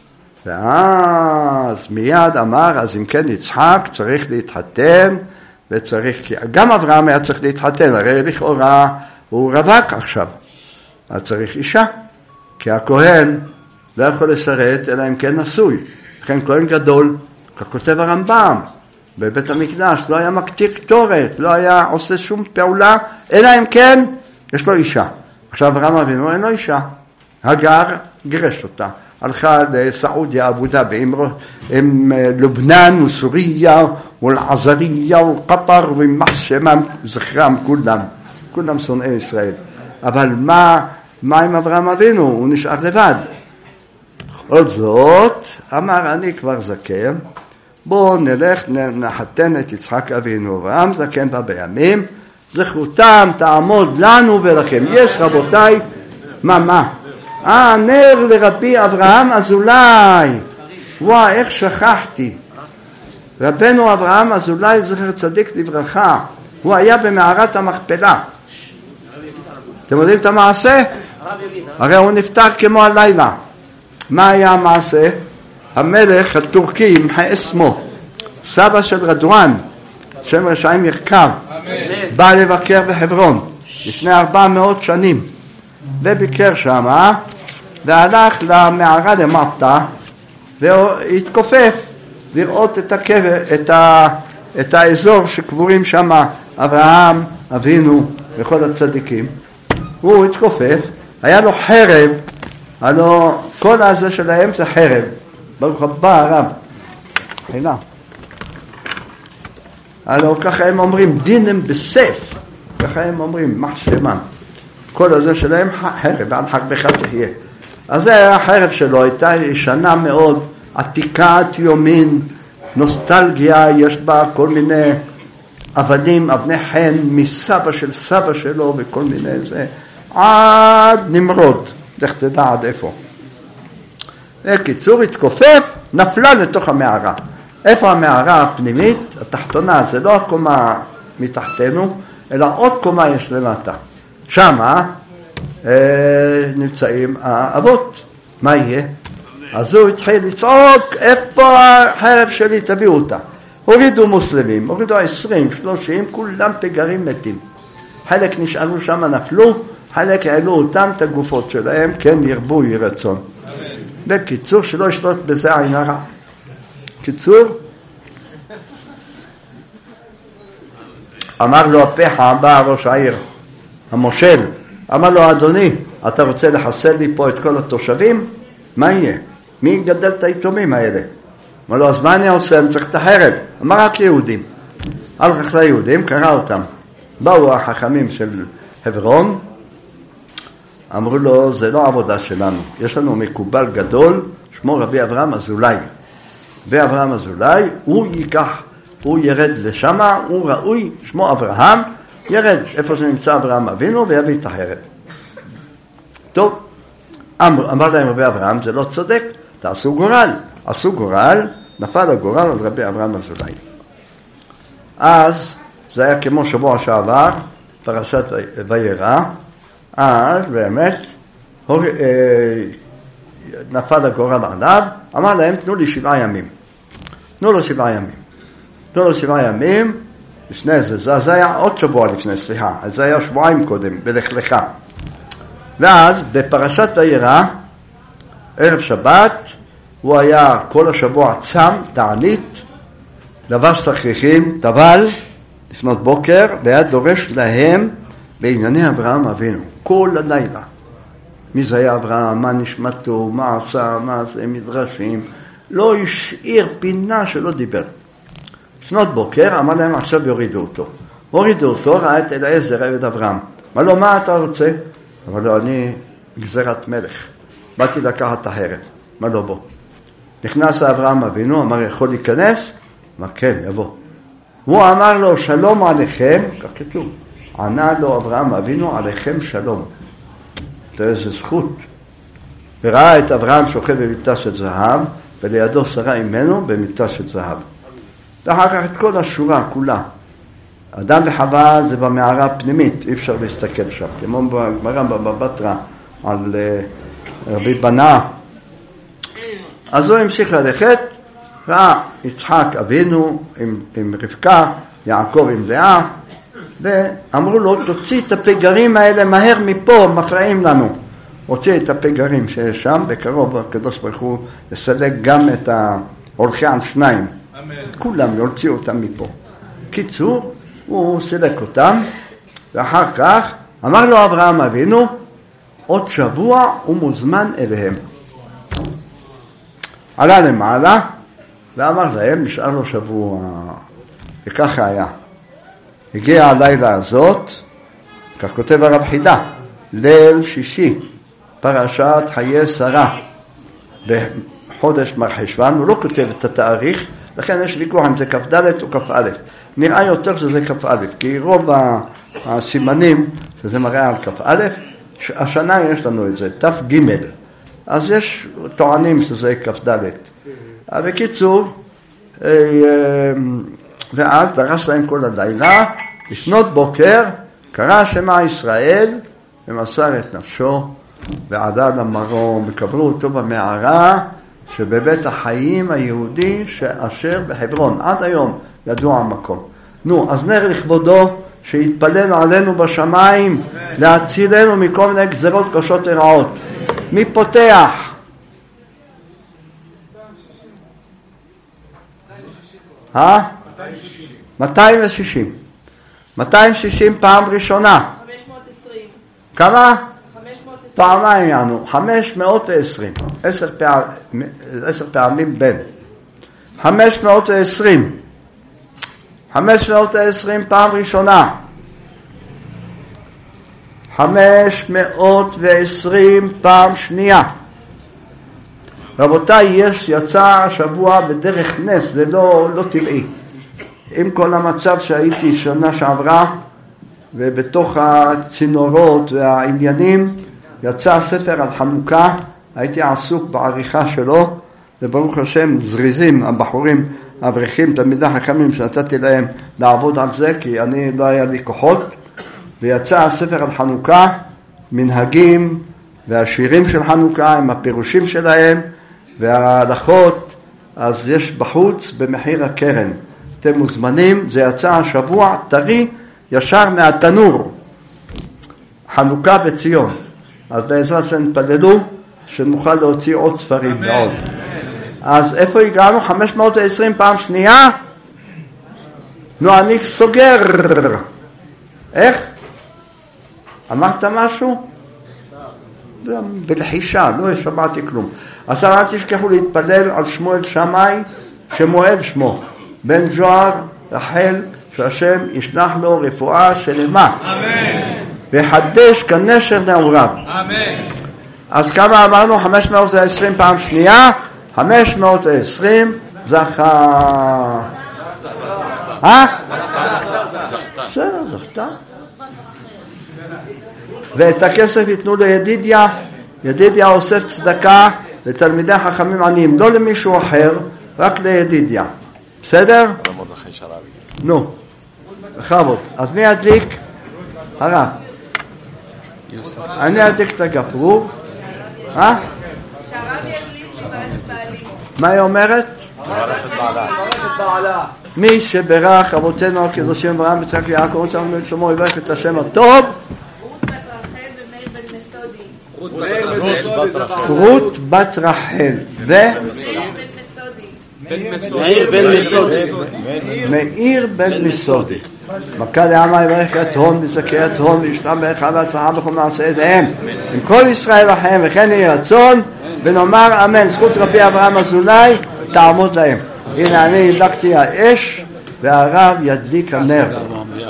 ואז מיד אמר, אז אם כן יצחק צריך להתחתן, וצריך, גם אברהם היה צריך להתחתן, הרי לכאורה הוא רווק עכשיו. אז צריך אישה, כי הכהן לא יכול לשרת אלא אם כן נשוי. לכן כהן גדול, כך כותב הרמב"ם, בבית המקדש לא היה מקטיר קטורת, לא היה עושה שום פעולה, אלא אם כן יש לו אישה. עכשיו אברהם אבינו אין לו אישה. הגר גירש אותה. הלכה לסעודיה, אבו דאבי, עם לובנן וסוריה ולעזריה וקטר ומחשמם, זכרם כולם שונאי ישראל. אבל מה עם אברהם אבינו? הוא נשאר לבד. עוד זאת, אמר אני כבר זקן, בואו נלך נחתן את יצחק אבינו. אברהם זקן בא בימים, זכותם תעמוד לנו ולכם. יש רבותיי, מה? נר לרבי אברהם אזולאי. וואי, איך שכחתי. רבנו אברהם אזולאי זכר צדיק לברכה, הוא היה במערת המכפלה. אתם יודעים את המעשה? הרי הוא נפטר כמו הלילה. מה היה המעשה? המלך הטורקי ימחה אסמו, סבא של רדואן, שם רשעים ירכב, בא לבקר בחברון לפני 400 שנים, וביקר שם, והלך למערה למטה, והתכופף לראות את הקבר, את האזור שקבורים שם אברהם אבינו וכל הצדיקים. הוא התכופף, היה לו חרב, הלוא כל הזה שלהם זה חרב. ברוך הבא הרב. חילה. הלוא ככה הם אומרים, דינם בסף. ככה הם אומרים, מחשמם. כל הזה שלהם חרב, ועד חג בחד תהיה. אז זה היה החרב שלו, הייתה ישנה מאוד, עתיקת יומין, נוסטלגיה, יש בה כל מיני אבנים, אבני חן, מסבא של סבא שלו וכל מיני זה, עד נמרוד, לך תדע עד איפה. קיצור, התכופף, נפלה לתוך המערה. איפה המערה הפנימית? התחתונה, זה לא הקומה מתחתנו, אלא עוד קומה יש למטה. שמה נמצאים האבות. מה יהיה? אז הוא התחיל לצעוק, איפה החרב שלי? תביאו אותה. הורידו מוסלמים, הורידו 20, 30, כולם פגרים מתים. חלק נשארו שם, נפלו, חלק העלו אותם, את הגופות שלהם, כן ירבו יהי רצון. בקיצור, שלא ישלוט בזה עין הרע. קיצור, אמר לו הפחה, בא ראש העיר, המושל, אמר לו, אדוני, אתה רוצה לחסל לי פה את כל התושבים? מה יהיה? מי יגדל את היתומים האלה? אמר לו, אז מה אני עושה? אני צריך את החרב. אמר, רק יהודים. הלך ליהודים, קרא אותם. באו החכמים של חברון, אמרו לו, זה לא עבודה שלנו. יש לנו מקובל גדול, שמו רבי אברהם אזולאי. רבי אברהם אזולאי, הוא ייקח, הוא ירד לשם, הוא ראוי, שמו אברהם, ירד איפה שנמצא אברהם אבינו ויביא את החרב. טוב, אמר להם רבי אברהם, זה לא צודק, תעשו גורל. עשו גורל, נפל הגורל על רבי אברהם אזולאי. אז זה היה כמו שבוע שעבר, פרשת וירא, אז באמת נפל הגורל עליו, אמר להם, תנו לי 7 ימים. תנו לו 7 ימים. תנו לו 7 ימים, לפני זה היה עוד שבוע לפני, סליחה, זה היה שבועיים קודם, בלך לך. ואז בפרשת וירא, ערב שבת, הוא היה כל השבוע צם, תענית, לבש תכריכים, טבל, לפנות בוקר, והיה דורש להם בענייני אברהם אבינו, כל הלילה. מי זה היה אברהם, מה נשמתו, מה עשה, מה זה, מדרשים, לא השאיר פינה שלא דיבר. לפנות בוקר, אמר להם עכשיו יורידו אותו. הורידו אותו, ראה את אלעזר עבד אברהם. אמר לו, מה אתה רוצה? אמר לו, אני גזירת מלך. באתי לקחת את החרב. אמר לו, בוא. נכנס לאברהם אבינו, אמר, יכול להיכנס? אמר, כן, יבוא. הוא אמר לו, שלום עליכם, כך כתוב. ענה לו אברהם אבינו, עליכם שלום. תראה איזה זכות. וראה את אברהם שוכב במיטה של זהב, ולידו שרה ממנו במיטה של זהב. ואחר כך את כל השורה כולה. אדם וחווה זה במערה הפנימית, אי אפשר להסתכל שם. כמו בגמרא בבא בתרא על רבי בנה. אז הוא המשיך ללכת, ראה יצחק אבינו עם רבקה, יעקב עם לאה, ואמרו לו, תוציא את הפגרים האלה מהר מפה, מפריעים לנו. הוציא את הפגרים שיש שם, בקרוב הקדוש ברוך הוא יסלק גם את ההולכי על שניים. את כולם יוציאו אותם מפה. קיצור, הוא סילק אותם, ואחר כך אמר לו אברהם אבינו, עוד שבוע הוא מוזמן אליהם. עלה למעלה, ואמר להם, נשאר לו שבוע, וככה היה. הגיע הלילה הזאת, כך כותב הרב חידה, ליל שישי, פרשת חיי שרה, בחודש מרחשוון, הוא לא כותב את התאריך, לכן יש ויכוח אם זה כ"ד או כ"א. נראה יותר שזה כ"א, כי רוב הסימנים שזה מראה על כ"א, השנה יש לנו את זה, ת"ג. אז יש טוענים שזה כ"ד. בקיצור, ואז דרש להם כל הלילה, לפנות בוקר, קרא שמע ישראל, ומסר את נפשו, ועדה למרום, וקברו אותו במערה, שבבית החיים היהודי אשר בחברון. עד היום ידוע המקום. נו, אז נר לכבודו, שיתפלל עלינו בשמיים, להצילנו מכל מיני גזרות קשות ורעות. מי פותח? 260. 260 פעם ראשונה. 520. כמה? 520. פעמיים יענו. 520. 10 פעמים בין. 520. 520 פעם ראשונה. 520 פעם שנייה. רבותיי, יצא השבוע בדרך נס, זה לא טבעי. עם כל המצב שהייתי שנה שעברה, ובתוך הצינורות והעניינים, יצא ספר על חנוכה, הייתי עסוק בעריכה שלו, וברוך השם זריזים, הבחורים, האברכים, תלמידי חכמים שנתתי להם לעבוד על זה, כי אני לא היה לי כוחות, ויצא הספר על חנוכה, מנהגים והשירים של חנוכה, עם הפירושים שלהם, וההלכות, אז יש בחוץ במחיר הקרן. אתם מוזמנים, זה יצא השבוע, טרי, ישר מהתנור. חנוכה בציון. אז בעזרת שנתפללו, שנוכל להוציא עוד ספרים ועוד. אז איפה הגענו? 520 פעם שנייה? נו, אני סוגר. איך? אמרת משהו? בלחישה, לא שמעתי כלום. אז אל תשכחו להתפלל על שמואל שמאי, שמואל שמו. בן זוהר, רחל, שהשם ישלח לו רפואה שלמה. אמן. ויחדש כנשר נעוריו. אמן. אז כמה אמרנו? 520 פעם שנייה, 520 זכה. בסדר, זכתה. ואת הכסף ייתנו לידידיה, ידידיה אוסף צדקה לתלמידי חכמים עניים, לא למישהו אחר, רק לידידיה. בסדר? נו, בכבוד. אז מי ידליק? הרב. אני אדליק את הגפרור. שהרב ידליק שברך בעלי. מה היא אומרת? מי שברך אבותינו הקדושים אברהם יצחק ויעקב ושלמה ושלמה יברך את השם הטוב. רות בת רחל מאיר בן מסודי. מכה לעמה יברך את הון וזכי את הון וישלם ברכה והצלחה בכל מעשה ידיהם עם כל ישראל לכם וכן יהי רצון ונאמר אמן. זכות רבי אברהם אזולאי תעמוד להם. הנה אני הדלקתי האש והרב ידליק הנר.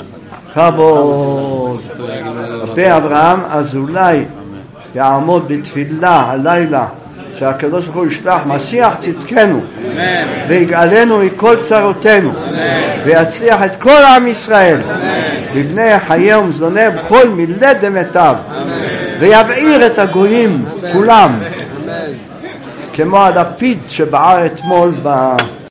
כבוד. רבי אברהם אזולאי יעמוד בתפילה הלילה שהקדוש ברוך הוא ישלח משיח צדקנו ויגאלנו מכל צרותינו ויצליח את כל עם ישראל לבני חיי ומזוני בכל מילי דמיטב ויבעיר את הגויים כולם כמו הלפיד שבער אתמול